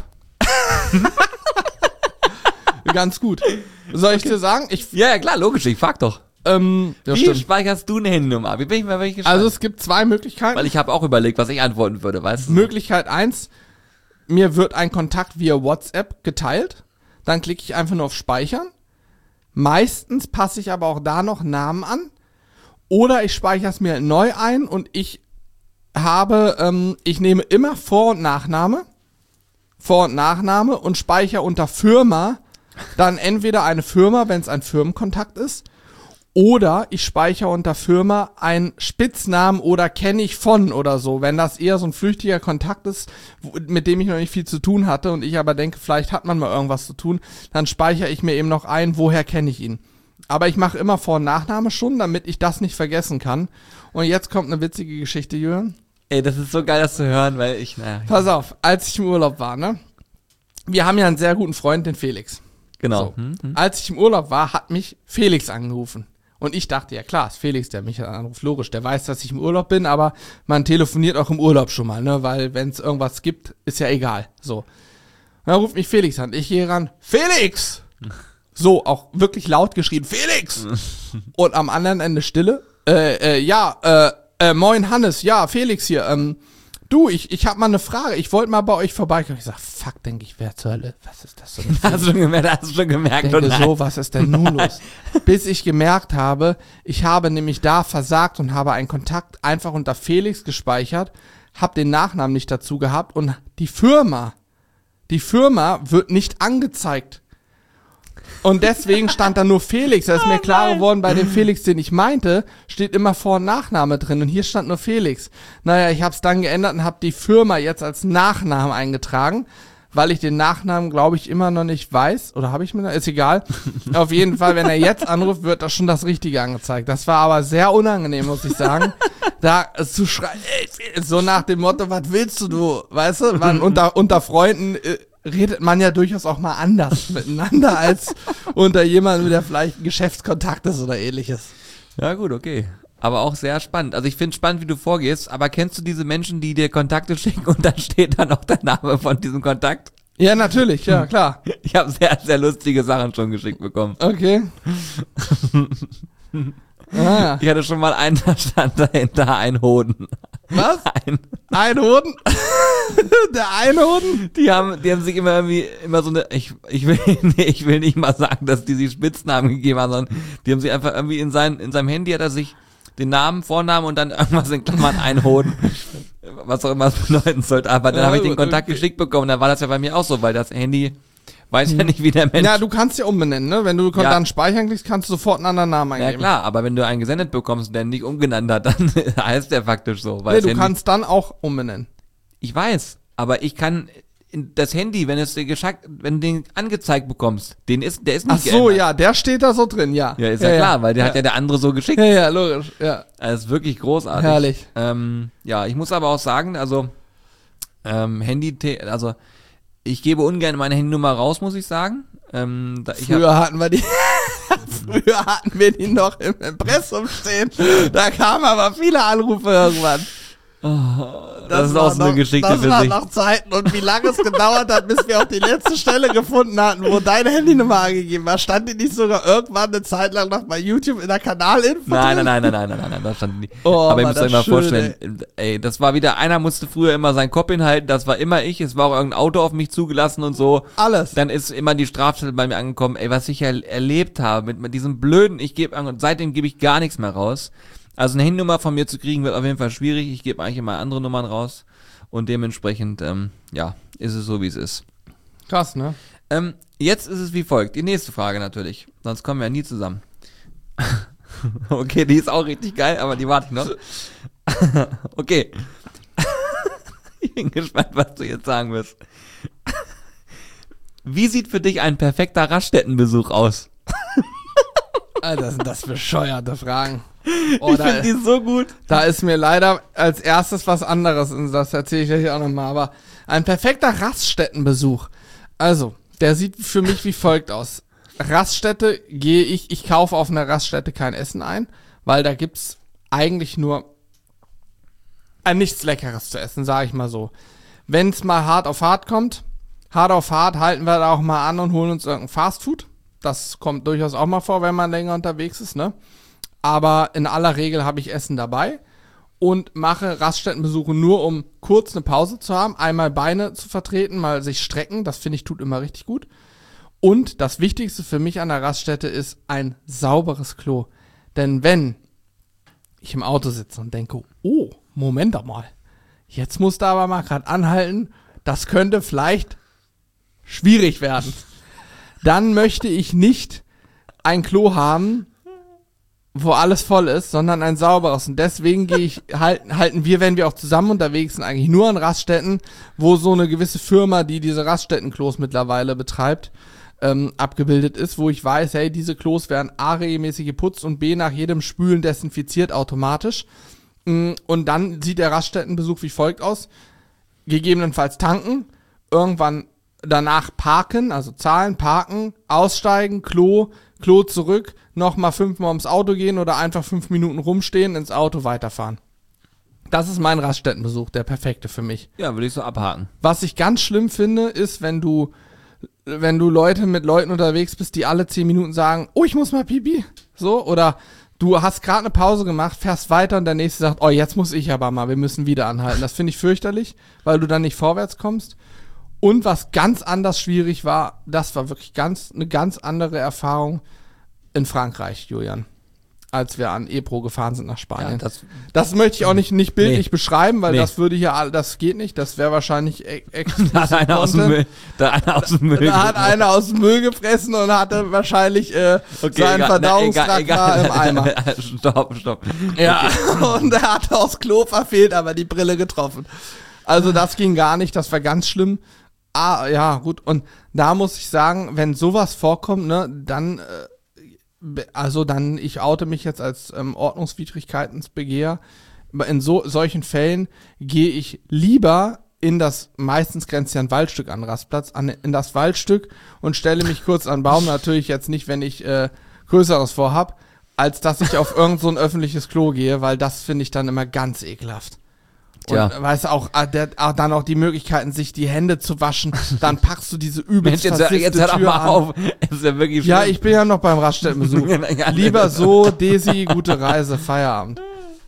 Ganz gut. Soll ich dir sagen? Ich, Ja, ja, klar, logisch, ich frag doch. ähm, ja, Wie stimmt. speicherst du eine Handynummer ab? Wie bin ich mal wirklich gespannt. Also es gibt zwei Möglichkeiten. Weil ich habe auch überlegt, was ich antworten würde, weißt du? Möglichkeit eins, mir wird ein Kontakt via WhatsApp geteilt, dann klicke ich einfach nur auf Speichern. Meistens passe ich aber auch da noch Namen an. Oder ich speichere es mir neu ein und ich habe, ähm, ich nehme immer Vor- und Nachname, Vor- und Nachname und speichere unter Firma dann entweder eine Firma, wenn es ein Firmenkontakt ist, oder ich speichere unter Firma einen Spitznamen oder kenne ich von oder so, wenn das eher so ein flüchtiger Kontakt ist, wo- mit dem ich noch nicht viel zu tun hatte und ich aber denke, vielleicht hat man mal irgendwas zu tun, dann speichere ich mir eben noch ein, woher kenne ich ihn. Aber ich mache immer Vor- und Nachname schon, damit ich das nicht vergessen kann. Und jetzt kommt eine witzige Geschichte, Jürgen. Ey, das ist so geil, das zu hören, weil ich, naja. Pass auf, als ich im Urlaub war, ne? Wir haben ja einen sehr guten Freund, den Felix. Genau. So. Hm, hm. Als ich im Urlaub war, hat mich Felix angerufen. Und ich dachte, ja klar, ist Felix, der mich anruft, logisch. Der weiß, dass ich im Urlaub bin, aber man telefoniert auch im Urlaub schon mal, ne? Weil wenn es irgendwas gibt, ist ja egal. So. Und dann ruft mich Felix an. Ich gehe ran, Felix! So, auch wirklich laut geschrien, Felix! Und am anderen Ende Stille. Äh, äh, ja, äh, äh, moin Hannes, ja, Felix hier. Ähm, du, ich, ich hab mal eine Frage. Ich wollte mal bei euch vorbeikommen. Ich sag, fuck, denke ich, wer zur Hölle? Was ist das so? Hast du schon gemerkt, hast du schon gemerkt, Ich denke oder? so, was ist denn nun los? Bis ich gemerkt habe, ich habe nämlich da versagt und habe einen Kontakt einfach unter Felix gespeichert, habe den Nachnamen nicht dazu gehabt und die Firma, die Firma wird nicht angezeigt. Und deswegen stand da nur Felix. Da ist mir klar geworden, bei dem Felix, den ich meinte, steht immer Vor- und Nachname drin. Und hier stand nur Felix. Naja, ich habe es dann geändert und habe die Firma jetzt als Nachnamen eingetragen, weil ich den Nachnamen, glaube ich, immer noch nicht weiß. Oder habe ich mir da? Ist egal. Auf jeden Fall, wenn er jetzt anruft, wird da schon das Richtige angezeigt. Das war aber sehr unangenehm, muss ich sagen. Da zu schreien, ey, so nach dem Motto, was willst du, du? Weißt du, man, unter, unter Freunden äh, redet man ja durchaus auch mal anders miteinander als unter jemandem, der vielleicht ein Geschäftskontakt ist oder ähnliches. Ja, gut, okay. Aber auch sehr spannend. Also ich finde es spannend, wie du vorgehst, aber kennst du diese Menschen, die dir Kontakte schicken und dann steht dann auch der Name von diesem Kontakt? Ja, natürlich, ja, klar. Ich habe sehr, sehr lustige Sachen schon geschickt bekommen. Okay. Ah, ja. Ich hatte schon mal einen, da stand dahinter ein Hoden. Was? Ein, Einhoden? Der Einhoden? die haben, die haben sich immer irgendwie, immer so eine, ich, ich will, nee, ich will nicht mal sagen, dass die sich Spitznamen gegeben haben, sondern die haben sich einfach irgendwie in sein, in seinem Handy hat er sich den Namen, Vornamen und dann irgendwas in Klammern Einhoden. Was auch immer das bedeuten sollte. Aber dann Ja, habe ich den gut, Kontakt okay. geschickt bekommen. Dann war das ja bei mir auch so, weil das Handy weiß ja nicht, wie der Mensch. Ja, du kannst ja umbenennen, ne? Wenn du Ja. dann speichern klickst, kannst du sofort einen anderen Namen Ja eingeben. klar, aber wenn du einen gesendet bekommst, der nicht umgenannt hat, dann heißt der faktisch so. Weil Nee, das du Handy, kannst dann auch umbenennen. ich weiß, aber ich kann in das Handy, wenn es dir geschackt, wenn du den angezeigt bekommst, den ist, der ist nicht Ach so, geändert. ja, der steht da so drin, ja. Ja, ist ja, klar, weil der ja. hat ja der andere so geschickt. Ja, ja, logisch, ja. Das ist wirklich großartig. Herrlich. Ähm, ja, ich muss aber auch sagen, also ähm, Handy, also ich gebe ungern meine Handynummer raus, muss ich sagen. Ähm, da, ich hab, Früher hatten wir die, früher hatten wir die noch im Impressum stehen. Da kamen aber viele Anrufe irgendwann. das, ist auch war so eine noch, Geschichte das für war sich. noch Zeiten und wie lange es gedauert hat, bis wir auch die letzte Stelle gefunden hatten, wo deine Handynummer angegeben war. Stand die nicht sogar irgendwann eine Zeit lang noch bei YouTube in der Kanalinfo? Nein, drin? nein, nein, nein, nein, nein, nein, das stand nie. Oh, aber ihr war müsst euch das mal schön, vorstellen, ey. das war wieder, einer musste früher immer seinen Kopf hinhalten, das war immer ich, es war auch irgendein Auto auf mich zugelassen und so. Alles. Dann ist immer die Strafstelle bei mir angekommen, ey, was ich ja erlebt habe mit, mit diesem blöden, ich gebe, und seitdem gebe ich gar nichts mehr raus. Also eine Handynummer von mir zu kriegen wird auf jeden Fall schwierig, ich gebe eigentlich immer andere Nummern raus und dementsprechend, ähm, ja, ist es so, wie es ist. Krass, ne? Ähm, jetzt ist es wie folgt, die nächste Frage natürlich, sonst kommen wir ja nie zusammen. Okay, die ist auch richtig geil, aber die warte ich noch. Okay. Ich bin gespannt, was du jetzt sagen wirst. Wie sieht für dich ein perfekter Raststättenbesuch aus? Alter, sind das bescheuerte Fragen. Oh, Ich da, finde die so gut. da ist mir leider als erstes was anderes, und das erzähle ich euch auch nochmal, aber ein perfekter Raststättenbesuch. Also, der sieht für mich wie folgt aus. Raststätte gehe ich, ich kaufe auf einer Raststätte kein Essen ein, weil da gibt's eigentlich nur ein nichts Leckeres zu essen, sage ich mal so. Wenn's mal hart auf hart kommt, hart auf hart halten wir da auch mal an und holen uns irgendein Fastfood. Das kommt durchaus auch mal vor, wenn man länger unterwegs ist, ne? Aber in aller Regel habe ich Essen dabei und mache Raststättenbesuche nur, um kurz eine Pause zu haben, einmal Beine zu vertreten, mal sich strecken, das finde ich tut immer richtig gut. Und das Wichtigste für mich an der Raststätte ist ein sauberes Klo. Denn wenn ich im Auto sitze und denke, oh, Moment doch mal, jetzt musst du aber mal gerade anhalten, das könnte vielleicht schwierig werden. Dann möchte ich nicht ein Klo haben, wo alles voll ist, sondern ein sauberes. Und deswegen gehe ich, halten, halten wir, wenn wir auch zusammen unterwegs sind, eigentlich nur an Raststätten, wo so eine gewisse Firma, die diese Raststättenklos mittlerweile betreibt, ähm, abgebildet ist, wo ich weiß, hey, diese Klos werden A, regelmäßig geputzt und B, nach jedem Spülen desinfiziert automatisch. Und dann sieht der Raststättenbesuch wie folgt aus. Gegebenenfalls tanken, irgendwann danach parken, also zahlen, parken, aussteigen, Klo, Klo zurück, nochmal fünfmal ums Auto gehen oder einfach fünf Minuten rumstehen, ins Auto weiterfahren. Das ist mein Raststättenbesuch, der perfekte für mich. Ja, würde ich so abhaken. Was ich ganz schlimm finde, ist, wenn du, wenn du Leute mit Leuten unterwegs bist, die alle zehn Minuten sagen, oh, ich muss mal pipi, so, oder du hast gerade eine Pause gemacht, fährst weiter und der nächste sagt, oh, jetzt muss ich aber mal, wir müssen wieder anhalten. Das finde ich fürchterlich, weil du dann nicht vorwärts kommst. Und was ganz anders schwierig war, das war wirklich ganz eine ganz andere Erfahrung in Frankreich, Julian, als wir an Ebro gefahren sind nach Spanien. Ja, das, das möchte ich auch nicht, nicht bildlich Nee. beschreiben, weil Nee. das würde hier, all- das geht nicht, das wäre wahrscheinlich e- da hat einer aus dem Content. Müll, da hat einer aus dem Müll. Da hat gegriffen. einer aus dem Müll gefressen und hatte wahrscheinlich äh, Okay, sein egal, Verdauungstrakt egal, egal. war im Eimer. Stopp, stopp. Ja, und er hat aufs Klo verfehlt, aber die Brille getroffen. Also das ging gar nicht, das war ganz schlimm. Ah, ja, gut. Und da muss ich sagen, wenn sowas vorkommt, ne, dann, äh, be- also dann, ich oute mich jetzt als ähm, Ordnungswidrigkeitensbegeher. Aber in so solchen Fällen gehe ich lieber in das, meistens grenzt ja ein Waldstück an Rastplatz, an, in das Waldstück und stelle mich kurz an den Baum. Natürlich jetzt nicht, wenn ich äh, Größeres vorhab. als dass ich auf irgend so ein öffentliches Klo gehe, weil das finde ich dann immer ganz ekelhaft. Und Tja. weißt du, auch, äh, der, auch dann auch die Möglichkeiten, sich die Hände zu waschen, dann packst du diese übelst Mensch, jetzt, hör- jetzt hör doch Tür mal an. auf. Es ist ja wirklich Ja, schlimm. ich bin ja noch beim Raststättenbesuch. Ja, Lieber so, Desi, gute Reise, Feierabend.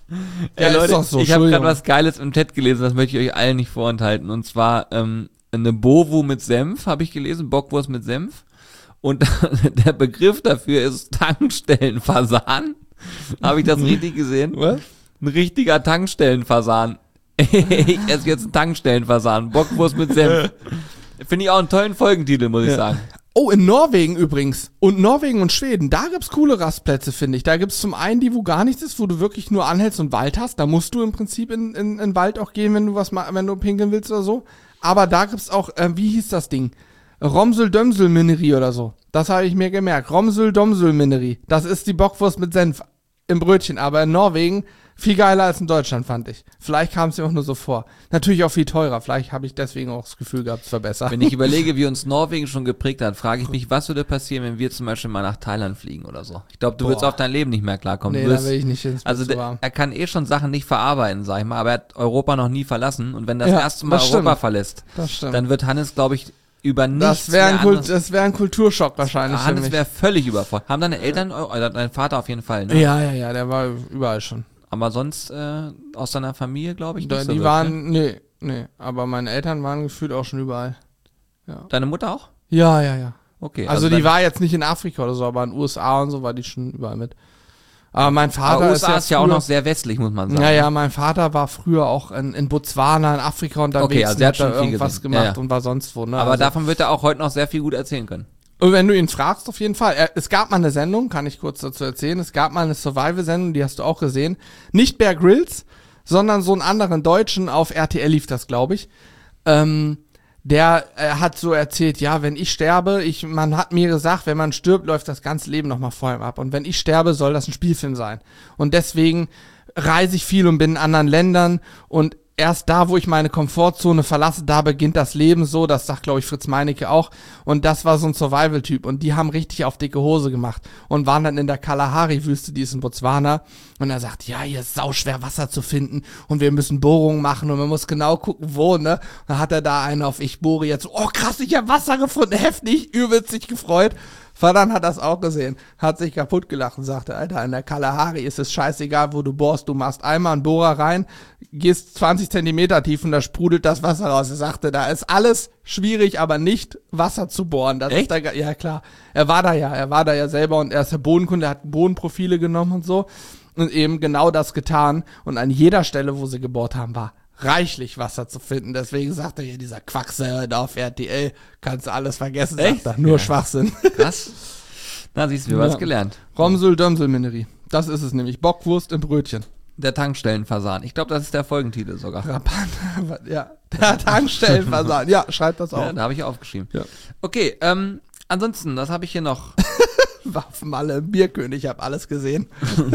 Ja, Ja, Leute, ist doch so, ich habe gerade Entschuldigung. was Geiles im Chat gelesen, das möchte ich euch allen nicht vorenthalten. Und zwar ähm, eine Bowu mit Senf, habe ich gelesen, Bockwurst mit Senf. Und der Begriff dafür ist Tankstellenfasan. Habe ich das richtig gesehen? Was? Ein richtiger Tankstellenfasan. Ich esse jetzt einen Tankstellenfasan, Bockwurst mit Senf. Finde ich auch einen tollen Folgentitel, muss ich Ja. sagen. Oh, in Norwegen übrigens. Und Norwegen und Schweden, da gibt's coole Rastplätze, finde ich. Da gibt's zum einen die, wo gar nichts ist, wo du wirklich nur anhältst und Wald hast. Da musst du im Prinzip in, in, in Wald auch gehen, wenn du was ma- wenn du pinkeln willst oder so. Aber da gibt's auch, äh, wie hieß das Ding? Romsel-Dömsel-Minerie oder so. Das habe ich mir gemerkt. Romsel-Domsel-Minerie. Das ist die Bockwurst mit Senf im Brötchen. Aber in Norwegen viel geiler als in Deutschland, fand ich. Vielleicht kam es mir auch nur so vor. Natürlich auch viel teurer. Vielleicht habe ich deswegen auch das Gefühl gehabt, es verbessert. Wenn ich überlege, wie uns Norwegen schon geprägt hat, frage ich mich, was würde passieren, wenn wir zum Beispiel mal nach Thailand fliegen oder so. Ich glaube, du Boah. würdest auf dein Leben nicht mehr klarkommen. Nee, du da wirst, will ich nicht ins also zu der, warm. er kann eh schon Sachen nicht verarbeiten, sag ich mal, aber er hat Europa noch nie verlassen. Und wenn das Ja, erste Mal das Europa stimmt. verlässt, Das stimmt. dann wird Hannes, glaube ich, über nichts Das wäre ein, mehr Kult, anderes- das wär ein Kulturschock wahrscheinlich für Hannes mich. wäre völlig überfordert. Haben deine Eltern, oder dein Vater auf jeden Fall, ne? Ja, ja, ja, der war überall schon. Aber sonst äh, aus deiner Familie, glaube ich, nicht Da, so die wirklich, waren, nee, nee, aber meine Eltern waren gefühlt auch schon überall. ne? Deine Mutter auch? Ja, ja, ja. Okay. Also, die dann- war jetzt nicht in Afrika oder so, aber in den U S A und so war die schon überall mit. Aber mein Vater aber U S A ist ist ja, ja auch früher- noch sehr westlich, muss man sagen. Ja, ja, mein Vater war früher auch in, in Botswana, in Afrika unterwegs Okay, also und der hat hat schon da viel irgendwas gesehen. gemacht Ja, ja. und war sonst wo. Ne? Aber also, davon wird er auch heute noch sehr viel gut erzählen können. Und wenn du ihn fragst, auf jeden Fall. Er, es gab mal eine Sendung, kann ich kurz dazu erzählen. Es gab mal eine Survival-Sendung, die hast du auch gesehen. Nicht Bear Grylls, sondern so einen anderen Deutschen, auf R T L lief das, glaube ich. Ähm, der äh, hat so erzählt, ja, wenn ich sterbe, ich, man hat mir gesagt, wenn man stirbt, läuft das ganze Leben nochmal vor ihm ab. Und wenn ich sterbe, soll das ein Spielfilm sein. Und deswegen reise ich viel und bin in anderen Ländern und erst da, wo ich meine Komfortzone verlasse, da beginnt das Leben so, das sagt, glaube ich, Fritz Meinecke auch. Und das war so ein Survival-Typ. Und die haben richtig auf dicke Hose gemacht und waren dann in der Kalahari-Wüste, die ist in Botswana. Und er sagt, ja, hier ist sauschwer Wasser zu finden und wir müssen Bohrungen machen und man muss genau gucken, wo, ne? Dann hat er da einen auf Ich bohre jetzt. Oh, krass, ich habe Wasser gefunden, heftig, übelst sich gefreut. Vater hat das auch gesehen, hat sich kaputt gelacht und sagte, Alter, in der Kalahari ist es scheißegal, wo du bohrst. Du machst einmal einen Bohrer rein, gehst zwanzig Zentimeter tief und da sprudelt das Wasser raus. Er sagte, da ist alles schwierig, aber nicht Wasser zu bohren. Das Echt? ist da, ja, klar. Er war da ja, er war da ja selber und er ist der Bodenkunde, er hat Bodenprofile genommen und so und eben genau das getan. Und an jeder Stelle, wo sie gebohrt haben, war reichlich Wasser zu finden. Deswegen sagt er hier, dieser Quacksalber da auf R T L, kannst du alles vergessen, Echt? sagt er. Nur Ja. Schwachsinn. Krass. Na, siehst du, wir haben Ja. was gelernt. Romsel-Dömsel-Minerie. Das ist es nämlich. Bockwurst im Brötchen. Der Tankstellenfasan. Ich glaube, das ist der Folgentitel sogar. Rapan, ja. Der Tankstellenversand. Ja, schreibt das Ja, auf. da habe ich aufgeschrieben. Ja. Okay, ähm, ansonsten, was habe ich hier noch? Waffenmalle, Bierkönig, ich habe alles gesehen.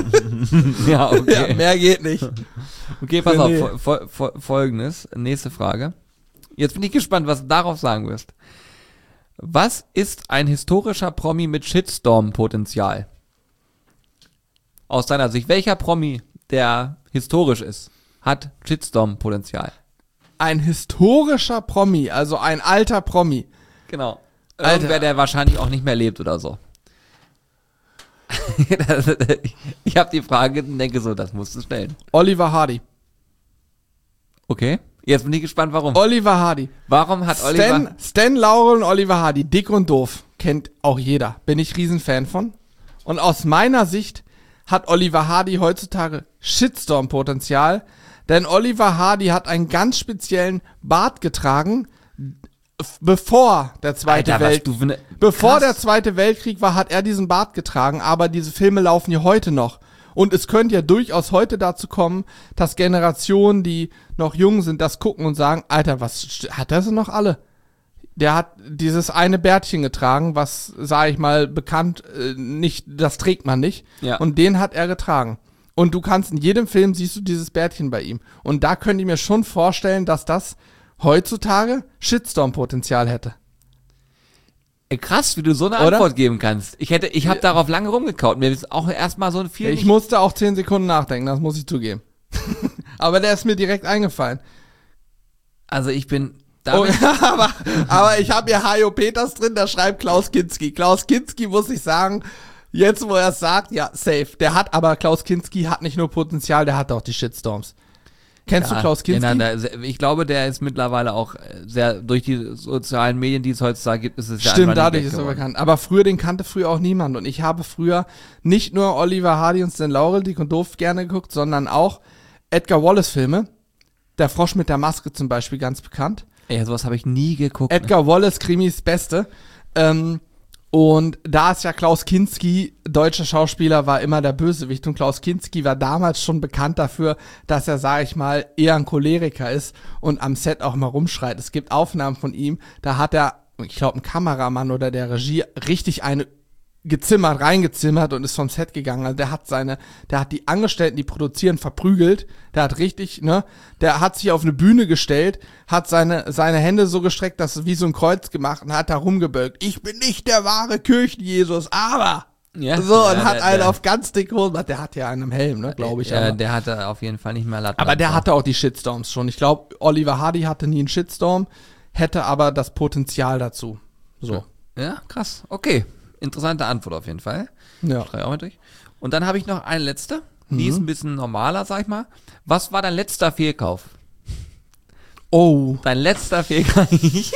Ja, okay. Ja, mehr geht nicht. Okay, pass auf, Nee. fol fol fol folgendes, nächste Frage. Jetzt bin ich gespannt, was du darauf sagen wirst. Was ist ein historischer Promi mit Shitstorm-Potenzial? Aus deiner Sicht, welcher Promi, der historisch ist, hat Shitstorm-Potenzial? Ein historischer Promi, also ein alter Promi. Genau. Alter. Irgendwer, der wahrscheinlich auch nicht mehr lebt oder so. Ich habe die Frage und denke so, das musst du stellen. Oliver Hardy. Okay, jetzt bin ich gespannt, warum. Oliver Hardy. Warum hat Oliver... Stan, Stan Laurel und Oliver Hardy, dick und doof, kennt auch jeder. Bin ich Riesenfan von. Und aus meiner Sicht hat Oliver Hardy heutzutage Shitstorm-Potenzial, denn Oliver Hardy hat einen ganz speziellen Bart getragen, f- bevor der Zweite Alter, was Welt... du für eine- Bevor Krass. der Zweite Weltkrieg war, hat er diesen Bart getragen, aber diese Filme laufen ja heute noch. Und es könnte ja durchaus heute dazu kommen, dass Generationen, die noch jung sind, das gucken und sagen, Alter, was st- hat er sie noch alle? Der hat dieses eine Bärtchen getragen, was, sag ich mal, bekannt, äh, nicht, das trägt man nicht. Ja. Und den hat er getragen. Und du kannst in jedem Film siehst du dieses Bärtchen bei ihm. Und da könnte ich mir schon vorstellen, dass das heutzutage Shitstorm-Potenzial hätte. Ey, krass, wie du so eine Oder? Antwort geben kannst. Ich hätte, ich habe darauf lange rumgekaut. Mir ist auch erstmal so viel. Ich nicht- musste auch zehn Sekunden nachdenken, das muss ich zugeben. Aber der ist mir direkt eingefallen. Also ich bin. Oh, Damit, ja, aber, aber ich habe hier Hajo Peters drin, da schreibt Klaus Kinski. Klaus Kinski, muss ich sagen, jetzt wo er es sagt, ja, safe. Der hat, aber Klaus Kinski hat nicht nur Potenzial, der hat auch die Shitstorms. Kennst ja, du Klaus Kinski? ja, na, da- ich glaube, der ist mittlerweile auch sehr, durch die sozialen Medien, die es heutzutage gibt, ist es ja Stimmt, einfach dadurch nicht ist er geworden. bekannt. Aber früher, den kannte früher auch niemand. Und ich habe früher nicht nur Oliver Hardy und Stan Laurel, dick und doof, gerne geguckt, sondern auch Edgar Wallace-Filme. Der Frosch mit der Maske zum Beispiel, ganz bekannt. Ey, sowas habe ich nie geguckt. ne? Edgar Wallace, Krimis Beste. Ähm, und da ist ja Klaus Kinski, deutscher Schauspieler, war immer der Bösewicht. Und Klaus Kinski war damals schon bekannt dafür, dass er, sag ich mal, eher ein Choleriker ist und am Set auch mal rumschreit. Es gibt Aufnahmen von ihm, da hat er, ich glaube, ein Kameramann oder der Regie richtig eine gezimmert, reingezimmert und ist vom Set gegangen. Also der hat seine, der hat die Angestellten, die produzieren, verprügelt. Der hat richtig, ne, der hat sich auf eine Bühne gestellt, hat seine, seine Hände so gestreckt, dass es wie so ein Kreuz gemacht und hat da rumgebölkt. Ich bin nicht der wahre Kirchen-Jesus, aber Ja, so, und ja, hat der- einen der- auf ganz dick Hosen. Der hat ja einen im Helm, ne, glaube ich. Ja, aber. der hatte auf jeden Fall nicht mehr Latten. aber der hatte auch die Shitstorms schon. Ich glaube, Oliver Hardy hatte nie einen Shitstorm, hätte aber das Potenzial dazu. So. Ja, krass. Okay. Interessante Antwort auf jeden Fall. Ja. Schreibe auch mal durch. Und dann habe ich noch eine letzte. Die Mhm. ist ein bisschen normaler, sag ich mal. Was war dein letzter Fehlkauf? Oh. Dein letzter Fehlkauf?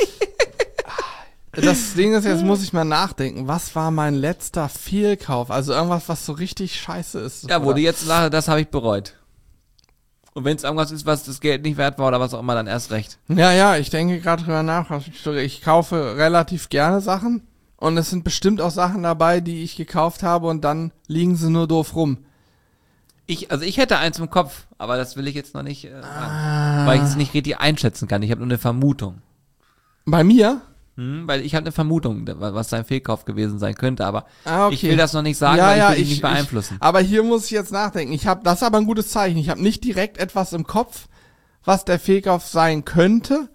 Das Ding ist, jetzt muss ich mal nachdenken. Was war mein letzter Fehlkauf? Also irgendwas, was so richtig scheiße ist. ja, wo oder? du jetzt sagst, das habe ich bereut. Und wenn es irgendwas ist, was das Geld nicht wert war oder was auch immer, dann erst recht. Ja, ja, ich denke gerade drüber nach. Ich, ich kaufe relativ gerne Sachen. Und es sind bestimmt auch Sachen dabei, die ich gekauft habe und dann liegen sie nur doof rum. Ich, also ich hätte eins im Kopf, aber das will ich jetzt noch nicht, äh, sagen, weil ich es nicht richtig einschätzen kann. Ich habe nur eine Vermutung. Bei mir? Hm, weil ich habe eine Vermutung, was sein Fehlkauf gewesen sein könnte, aber Ah, okay. ich will das noch nicht sagen, weil ich will dich nicht beeinflussen. Ich, aber hier muss ich jetzt nachdenken. Ich habe, das ist aber ein gutes Zeichen. Ich habe nicht direkt etwas im Kopf, was der Fehlkauf sein könnte.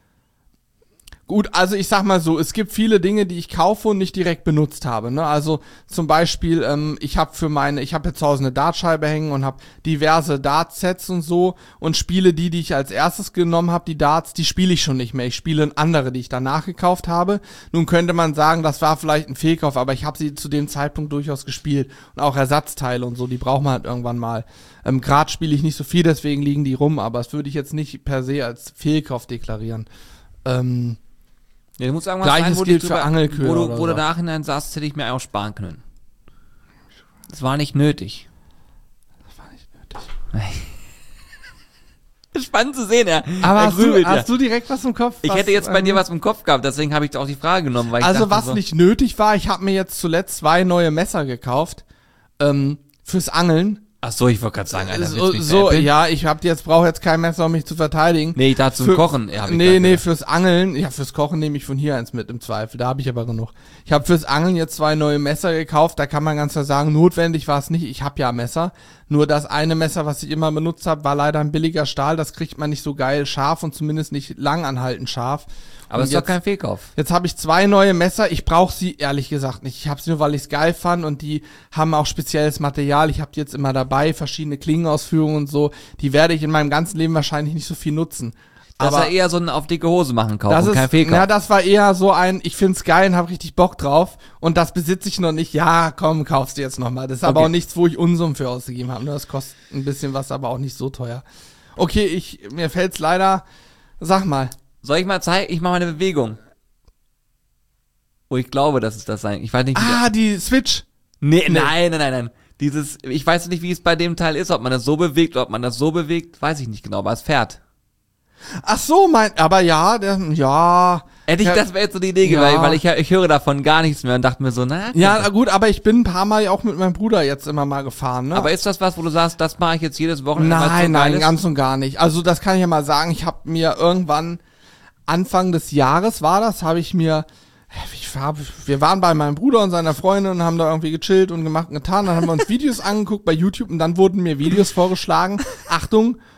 Gut, also ich sag mal so, es gibt viele Dinge, die ich kaufe und nicht direkt benutzt habe. Ne? Also zum Beispiel, ähm, ich habe für meine, ich habe jetzt zu Hause eine Dartscheibe hängen und habe diverse Dartsets und so und spiele die, die ich als erstes genommen habe, die Darts, die spiele ich schon nicht mehr. Ich spiele andere, die ich danach gekauft habe. Nun könnte man sagen, das war vielleicht ein Fehlkauf, aber ich habe sie zu dem Zeitpunkt durchaus gespielt und auch Ersatzteile und so, die braucht man halt irgendwann mal. Ähm, Gerade spiele ich nicht so viel, deswegen liegen die rum, aber das würde ich jetzt nicht per se als Fehlkauf deklarieren. Ähm, Ja, du musst irgendwas Gleiches sein, wo gilt du für drüber- Angelköder Wo du, oder wo du so. nachhinein sagst, hätte ich mir auch sparen können. Das war nicht nötig. Das war nicht nötig. Spannend zu sehen, ja. Aber Er hast, du, grübelt, ja. hast du direkt was im Kopf? Ich was, hätte jetzt bei ähm, dir was im Kopf gehabt, deswegen habe ich auch die Frage genommen, weil ich Also dachte was so, nicht nötig war, ich habe mir jetzt zuletzt zwei neue Messer gekauft ähm, fürs Angeln. Ach so, ich wollte gerade sagen, Alter, so, willst du mich so veräppeln? ja, ich hab jetzt brauche jetzt kein Messer, um mich zu verteidigen. Nee, ich dachte zum Für- Kochen. Ja, hab ich nee, grad nee, gedacht. fürs Angeln, ja, fürs Kochen nehme ich von hier eins mit im Zweifel, da habe ich aber genug. Ich habe fürs Angeln jetzt zwei neue Messer gekauft, da kann man ganz klar sagen, notwendig war es nicht, ich habe ja Messer. Nur das eine Messer, was ich immer benutzt habe, war leider ein billiger Stahl, das kriegt man nicht so geil scharf und zumindest nicht langanhaltend scharf. Aber Und es ist doch jetzt- kein Fehlkauf. Jetzt habe ich zwei neue Messer. Ich brauche sie ehrlich gesagt nicht. Ich habe sie nur, weil ich es geil fand und die haben auch spezielles Material. Ich habe die jetzt immer dabei, verschiedene Klingenausführungen und so. Die werde ich in meinem ganzen Leben wahrscheinlich nicht so viel nutzen. Das Aber war eher so ein auf dicke Hose machen Kauf das und ist, kein Fehlkauf. ja, das war eher so ein, ich find's geil und habe richtig Bock drauf und das besitze ich noch nicht. Ja, komm, kaufst du jetzt nochmal. Das ist aber Okay. auch nichts, wo ich Unsummen für ausgegeben habe. Das kostet ein bisschen was, aber auch nicht so teuer. Okay, ich mir fällt's leider. Sag mal. Soll ich mal zeigen? Ich mache mal eine Bewegung. Oh, ich glaube, das ist das sein. Ich weiß nicht, wie Ah, die Switch. Nee, Nee. nein, nein, nein, nein. Dieses, ich weiß nicht, wie es bei dem Teil ist, ob man das so bewegt, ob man das so bewegt, weiß ich nicht genau, aber es fährt. Ach so, mein, aber ja, der, ja. Hätte ich, Ja. das wäre jetzt so die Idee Ja. gewesen, weil ich, ich höre davon gar nichts mehr und dachte mir so, na, Ja, na gut, aber ich bin ein paar Mal auch mit meinem Bruder jetzt immer mal gefahren, ne? aber ist das was, wo du sagst, das mache ich jetzt jedes Wochenende? weil's so nein, geil nein, ist? ganz und gar nicht. Also das kann ich ja mal sagen, ich habe mir irgendwann, Anfang des Jahres war das, habe ich mir, ich war, wir waren bei meinem Bruder und seiner Freundin und haben da irgendwie gechillt und gemacht und getan, dann haben wir uns Videos angeguckt bei YouTube und dann wurden mir Videos vorgeschlagen, Achtung,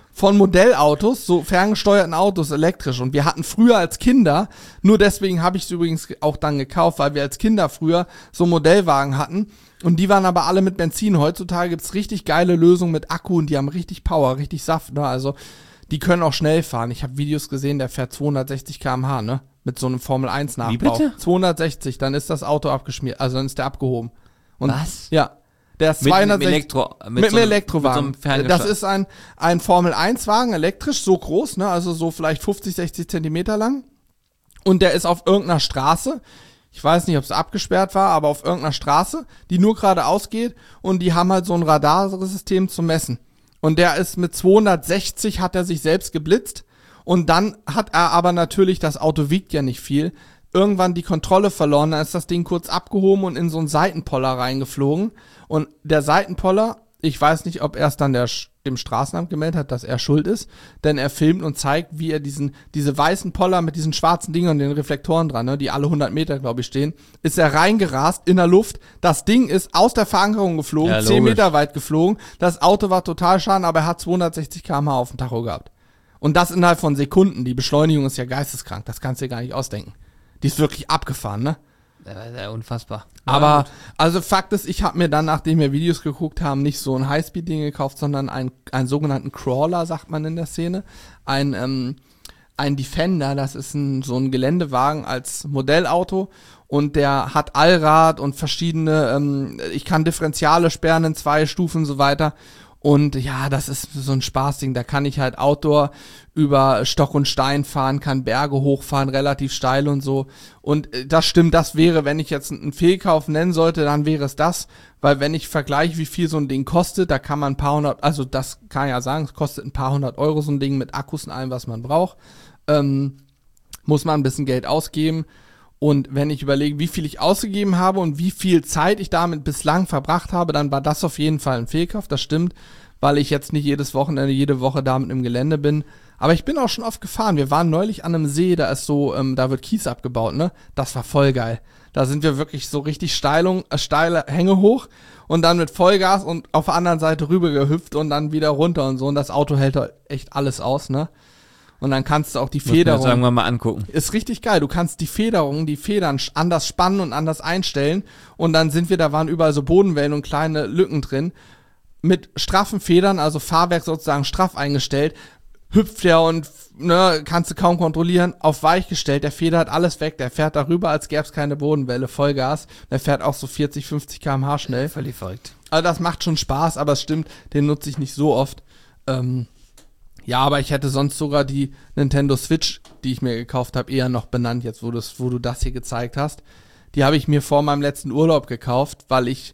von Modellautos, so ferngesteuerten Autos, elektrisch. Und wir hatten früher als Kinder, nur deswegen habe ich es übrigens auch dann gekauft, weil wir als Kinder früher so Modellwagen hatten. Und die waren aber alle mit Benzin. Heutzutage gibt's richtig geile Lösungen mit Akku und die haben richtig Power, richtig Saft. Ne? Also die können auch schnell fahren. Ich habe Videos gesehen, der fährt zweihundertsechzig Kilometer pro Stunde, ne? Mit so einem Formel eins Nachbau. Wie bitte? zweihundertsechzig, dann ist das Auto abgeschmiert, also dann ist der abgehoben. Und Was? Ja. Der ist Mit, zweihundertsechzig, mit, Elektro, mit, mit so einem einem Elektrowagen. Mit so einem Das ist ein, ein Formel eins Wagen, elektrisch, so groß, ne? Also so vielleicht fünfzig, sechzig Zentimeter lang. Und der ist auf irgendeiner Straße. Ich weiß nicht, ob es abgesperrt war, aber auf irgendeiner Straße, die nur geradeaus geht. Und die haben halt so ein Radarsystem zum Messen. Und der ist mit zweihundertsechzig, hat er sich selbst geblitzt. Und dann hat er aber natürlich, das Auto wiegt ja nicht viel, irgendwann die Kontrolle verloren, dann ist das Ding kurz abgehoben und in so einen Seitenpoller reingeflogen. Und der Seitenpoller, ich weiß nicht, ob er es dann der, dem Straßenamt gemeldet hat, dass er schuld ist, denn er filmt und zeigt, wie er diesen diese weißen Poller mit diesen schwarzen Dingern und den Reflektoren dran, ne, die alle hundert Meter, glaube ich, stehen, ist er reingerast in der Luft. Das Ding ist aus der Verankerung geflogen, Ja, zehn logisch. Meter weit geflogen. Das Auto war total schaden, aber er hat zweihundertsechzig Kilometer pro Stunde auf dem Tacho gehabt. Und das innerhalb von Sekunden. Die Beschleunigung ist ja geisteskrank. Das kannst du dir gar nicht ausdenken. Die ist wirklich abgefahren, ne? Ja, ja, unfassbar. Aber, Ja, gut. also Fakt ist, ich habe mir dann, nachdem wir Videos geguckt haben, nicht so ein Highspeed-Ding gekauft, sondern einen, einen sogenannten Crawler, sagt man in der Szene. Ein, ähm, ein Defender, das ist ein, so ein Geländewagen als Modellauto. Und der hat Allrad und verschiedene, ähm, ich kann Differentiale sperren in zwei Stufen und so weiter. Und ja, das ist so ein Spaßding. Da kann ich halt Outdoor über Stock und Stein fahren, kann Berge hochfahren, relativ steil und so. Und äh, das stimmt, das wäre, wenn ich jetzt einen Fehlkauf nennen sollte, dann wäre es das. Weil wenn ich vergleiche, wie viel so ein Ding kostet, da kann man ein paar hundert, also das kann ich ja sagen, es kostet ein paar hundert Euro so ein Ding mit Akkus und allem, was man braucht. Ähm, muss man ein bisschen Geld ausgeben. Und wenn ich überlege, wie viel ich ausgegeben habe und wie viel Zeit ich damit bislang verbracht habe, dann war das auf jeden Fall ein Fehlkauf. Das stimmt, weil ich jetzt nicht jedes Wochenende, jede Woche damit im Gelände bin. Aber ich bin auch schon oft gefahren. Wir waren neulich an einem See, da ist so, ähm, da wird Kies abgebaut, ne? Das war voll geil. Da sind wir wirklich so richtig Steilung, äh, steile Hänge hoch und dann mit Vollgas und auf der anderen Seite rüber gehüpft und dann wieder runter und so. Und das Auto hält halt echt alles aus, ne? Und dann kannst du auch die Muss man jetzt Federung. irgendwann mal angucken. Ist richtig geil. Du kannst die Federung, die Federn sch- anders spannen und anders einstellen. Und dann sind wir, da waren überall so Bodenwellen und kleine Lücken drin. Mit straffen Federn, also Fahrwerk sozusagen straff eingestellt, hüpft der und ne, kannst du kaum kontrollieren. Auf weich gestellt, der Feder hat alles weg. Der fährt darüber, als gäbe es keine Bodenwelle, Vollgas. Der fährt auch so vierzig, fünfzig Kilometer pro Stunde schnell. Völlig verrückt. Also das macht schon Spaß, aber es stimmt, den nutze ich nicht so oft. Ähm, ja, aber ich hätte sonst sogar die Nintendo Switch, die ich mir gekauft habe, eher noch benannt, jetzt wo, du's, wo du das hier gezeigt hast. Die habe ich mir vor meinem letzten Urlaub gekauft, weil ich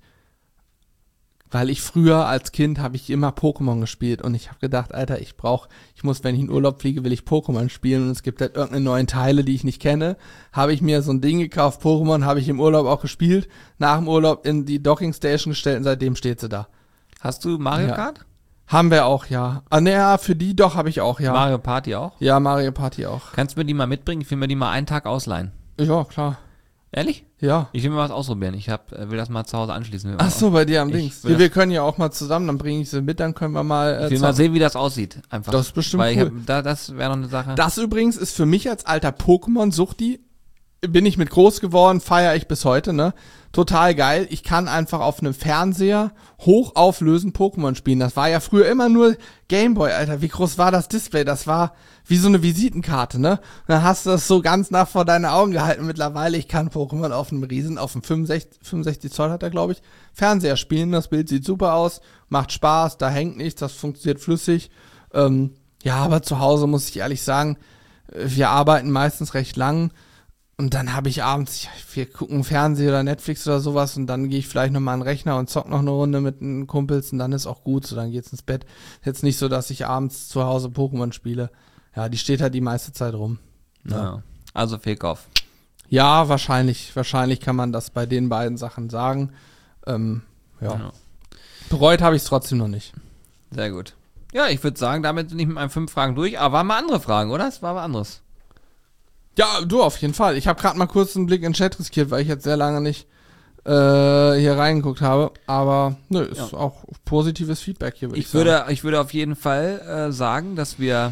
weil ich früher als Kind habe ich immer Pokémon gespielt und ich habe gedacht, Alter, ich brauche, ich muss, wenn ich in Urlaub fliege, will ich Pokémon spielen und es gibt halt irgendeine neuen Teile, die ich nicht kenne. Habe ich mir so ein Ding gekauft, Pokémon, habe ich im Urlaub auch gespielt, nach dem Urlaub in die Docking Station gestellt und seitdem steht sie da. Hast du Mario Ja. Kart? Haben wir auch, ja. Ah, naja, für die doch habe ich auch, ja. Mario Party auch? Ja, Mario Party auch. Kannst du mir die mal mitbringen? Ich will mir die mal einen Tag ausleihen. Ja, klar. Ehrlich? Ja. Ich will mir was ausprobieren. Ich hab, äh, will das mal zu Hause anschließen. Ach so, bei dir am Ich Dings. will Wir, das- wir können ja auch mal zusammen, dann bringe ich sie mit, dann können wir mal äh, Ich will mal zocken. sehen, wie das aussieht. Einfach. Das ist bestimmt Weil cool. ich hab, da, das wäre noch eine Sache. Das übrigens ist für mich als alter Pokémon-Suchti, bin ich mit groß geworden, feiere ich bis heute, ne? Total geil. Ich kann einfach auf einem Fernseher hochauflösend Pokémon spielen. Das war ja früher immer nur Gameboy, Alter. Wie groß war das Display? Das war wie so eine Visitenkarte, ne? Und dann hast du das so ganz nah vor deine Augen gehalten. Mittlerweile, ich kann Pokémon auf einem Riesen, auf einem fünfundsechzig, fünfundsechzig Zoll hat er, glaube ich, Fernseher spielen. Das Bild sieht super aus, macht Spaß, da hängt nichts, das funktioniert flüssig. Ähm, ja, aber zu Hause muss ich ehrlich sagen, wir arbeiten meistens recht lang. Und dann habe ich abends, ja, wir gucken Fernsehen oder Netflix oder sowas und dann gehe ich vielleicht nochmal an den Rechner und zock noch eine Runde mit den Kumpels und dann ist auch gut, so dann geht's ins Bett. Jetzt nicht so, dass ich abends zu Hause Pokémon spiele. Ja, die steht halt die meiste Zeit rum. ja. Ja. Also Fehlkauf. Ja, wahrscheinlich, wahrscheinlich kann man das bei den beiden Sachen sagen. Ähm, ja. Ja. Bereut habe ich es trotzdem noch nicht. Sehr gut. Ja, ich würde sagen, damit bin ich mit meinen fünf Fragen durch. Aber waren mal andere Fragen, oder? Es war was anderes. Ja, du auf jeden Fall. Ich habe gerade mal kurz einen Blick in den Chat riskiert, weil ich jetzt sehr lange nicht äh, hier reingeguckt habe. Aber nö, ist Ja. auch positives Feedback hier, würde ich, Ich sagen. würde, ich würde auf jeden Fall äh, sagen, dass wir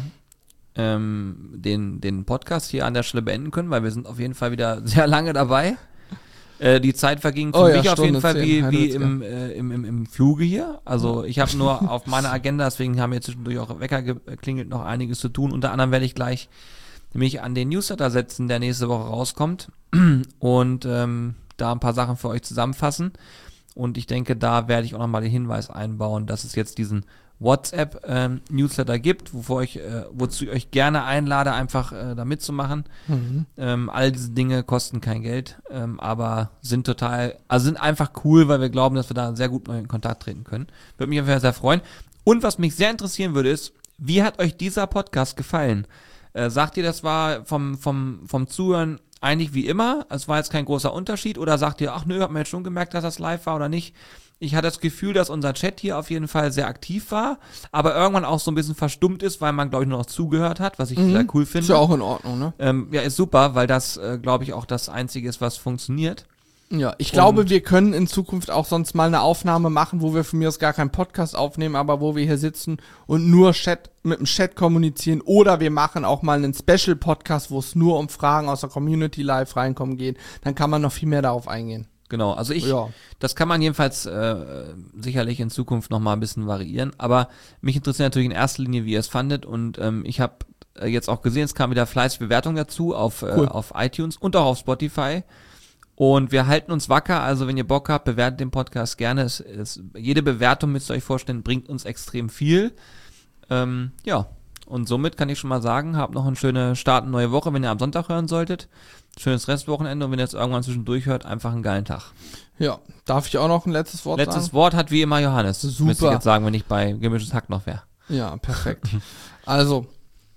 ähm, den, den Podcast hier an der Stelle beenden können, weil wir sind auf jeden Fall wieder sehr lange dabei. Äh, die Zeit verging für Oh ja, mich auf jeden Stunde Fall zehn, wie, wie Heidelberg. im, äh, im, im, im Fluge hier. Also ich habe nur auf meiner Agenda, deswegen haben wir zwischendurch auch Wecker geklingelt, noch einiges zu tun. Unter anderem werde ich gleich mich an den Newsletter setzen, der nächste Woche rauskommt und ähm, da ein paar Sachen für euch zusammenfassen. Und ich denke, da werde ich auch nochmal den Hinweis einbauen, dass es jetzt diesen WhatsApp-Newsletter ähm, gibt, wovor ich, äh, wozu ich euch gerne einlade, einfach äh, da mitzumachen. Mhm. Ähm, all diese Dinge kosten kein Geld, ähm, aber sind total, also sind einfach cool, weil wir glauben, dass wir da sehr gut neu in Kontakt treten können. Würde mich auf jeden Fall sehr freuen. Und was mich sehr interessieren würde, ist, wie hat euch dieser Podcast gefallen? Äh, sagt ihr, das war vom, vom, vom Zuhören eigentlich wie immer? Es war jetzt kein großer Unterschied? Oder sagt ihr, ach nö, hat man jetzt schon gemerkt, dass das live war oder nicht? Ich hatte das Gefühl, dass unser Chat hier auf jeden Fall sehr aktiv war, aber irgendwann auch so ein bisschen verstummt ist, weil man, glaube ich, nur noch zugehört hat, was ich Mhm. sehr cool finde. Ist ja auch in Ordnung, ne? Ähm, ja, ist super, weil das, äh, glaube ich, auch das Einzige ist, was funktioniert. Ja, ich Und- glaube, wir können in Zukunft auch sonst mal eine Aufnahme machen, wo wir von mir aus gar keinen Podcast aufnehmen, aber wo wir hier sitzen und nur Chat mit dem Chat kommunizieren, oder wir machen auch mal einen Special-Podcast, wo es nur um Fragen aus der Community live reinkommen geht. Dann kann man noch viel mehr darauf eingehen. Genau, also ich, Ja. das kann man jedenfalls äh, sicherlich in Zukunft noch mal ein bisschen variieren, aber mich interessiert natürlich in erster Linie, wie ihr es fandet, und ähm, ich habe äh, jetzt auch gesehen, es kam wieder fleißig Bewertungen dazu auf, Cool. äh, auf iTunes und auch auf Spotify. Und wir halten uns wacker, also wenn ihr Bock habt, bewertet den Podcast gerne. Es, es, jede Bewertung, müsst ihr euch vorstellen, bringt uns extrem viel. Ähm, ja, und somit kann ich schon mal sagen, habt noch eine schöne Start, neue Woche, wenn ihr am Sonntag hören solltet. Schönes Restwochenende, und wenn ihr jetzt irgendwann zwischendurch hört, einfach einen geilen Tag. Ja, darf ich auch noch ein letztes Wort Letztes sagen? Wort hat wie immer Johannes. Super. Müsste ich jetzt sagen, wenn ich bei Gemischtes Hack noch wäre. Ja, perfekt. Also,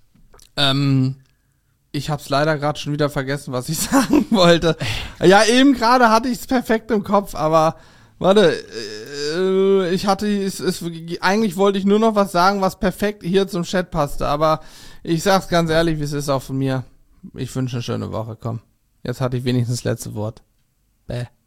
ähm, ich hab's leider gerade schon wieder vergessen, was ich sagen wollte. Ja, eben gerade hatte ich es perfekt im Kopf, aber warte, äh, ich hatte es, es eigentlich wollte ich nur noch was sagen, was perfekt hier zum Chat passte, aber ich sag's ganz ehrlich, wie es ist auch von mir. Ich wünsche eine schöne Woche, komm. Jetzt hatte ich wenigstens das letzte Wort. Bäh.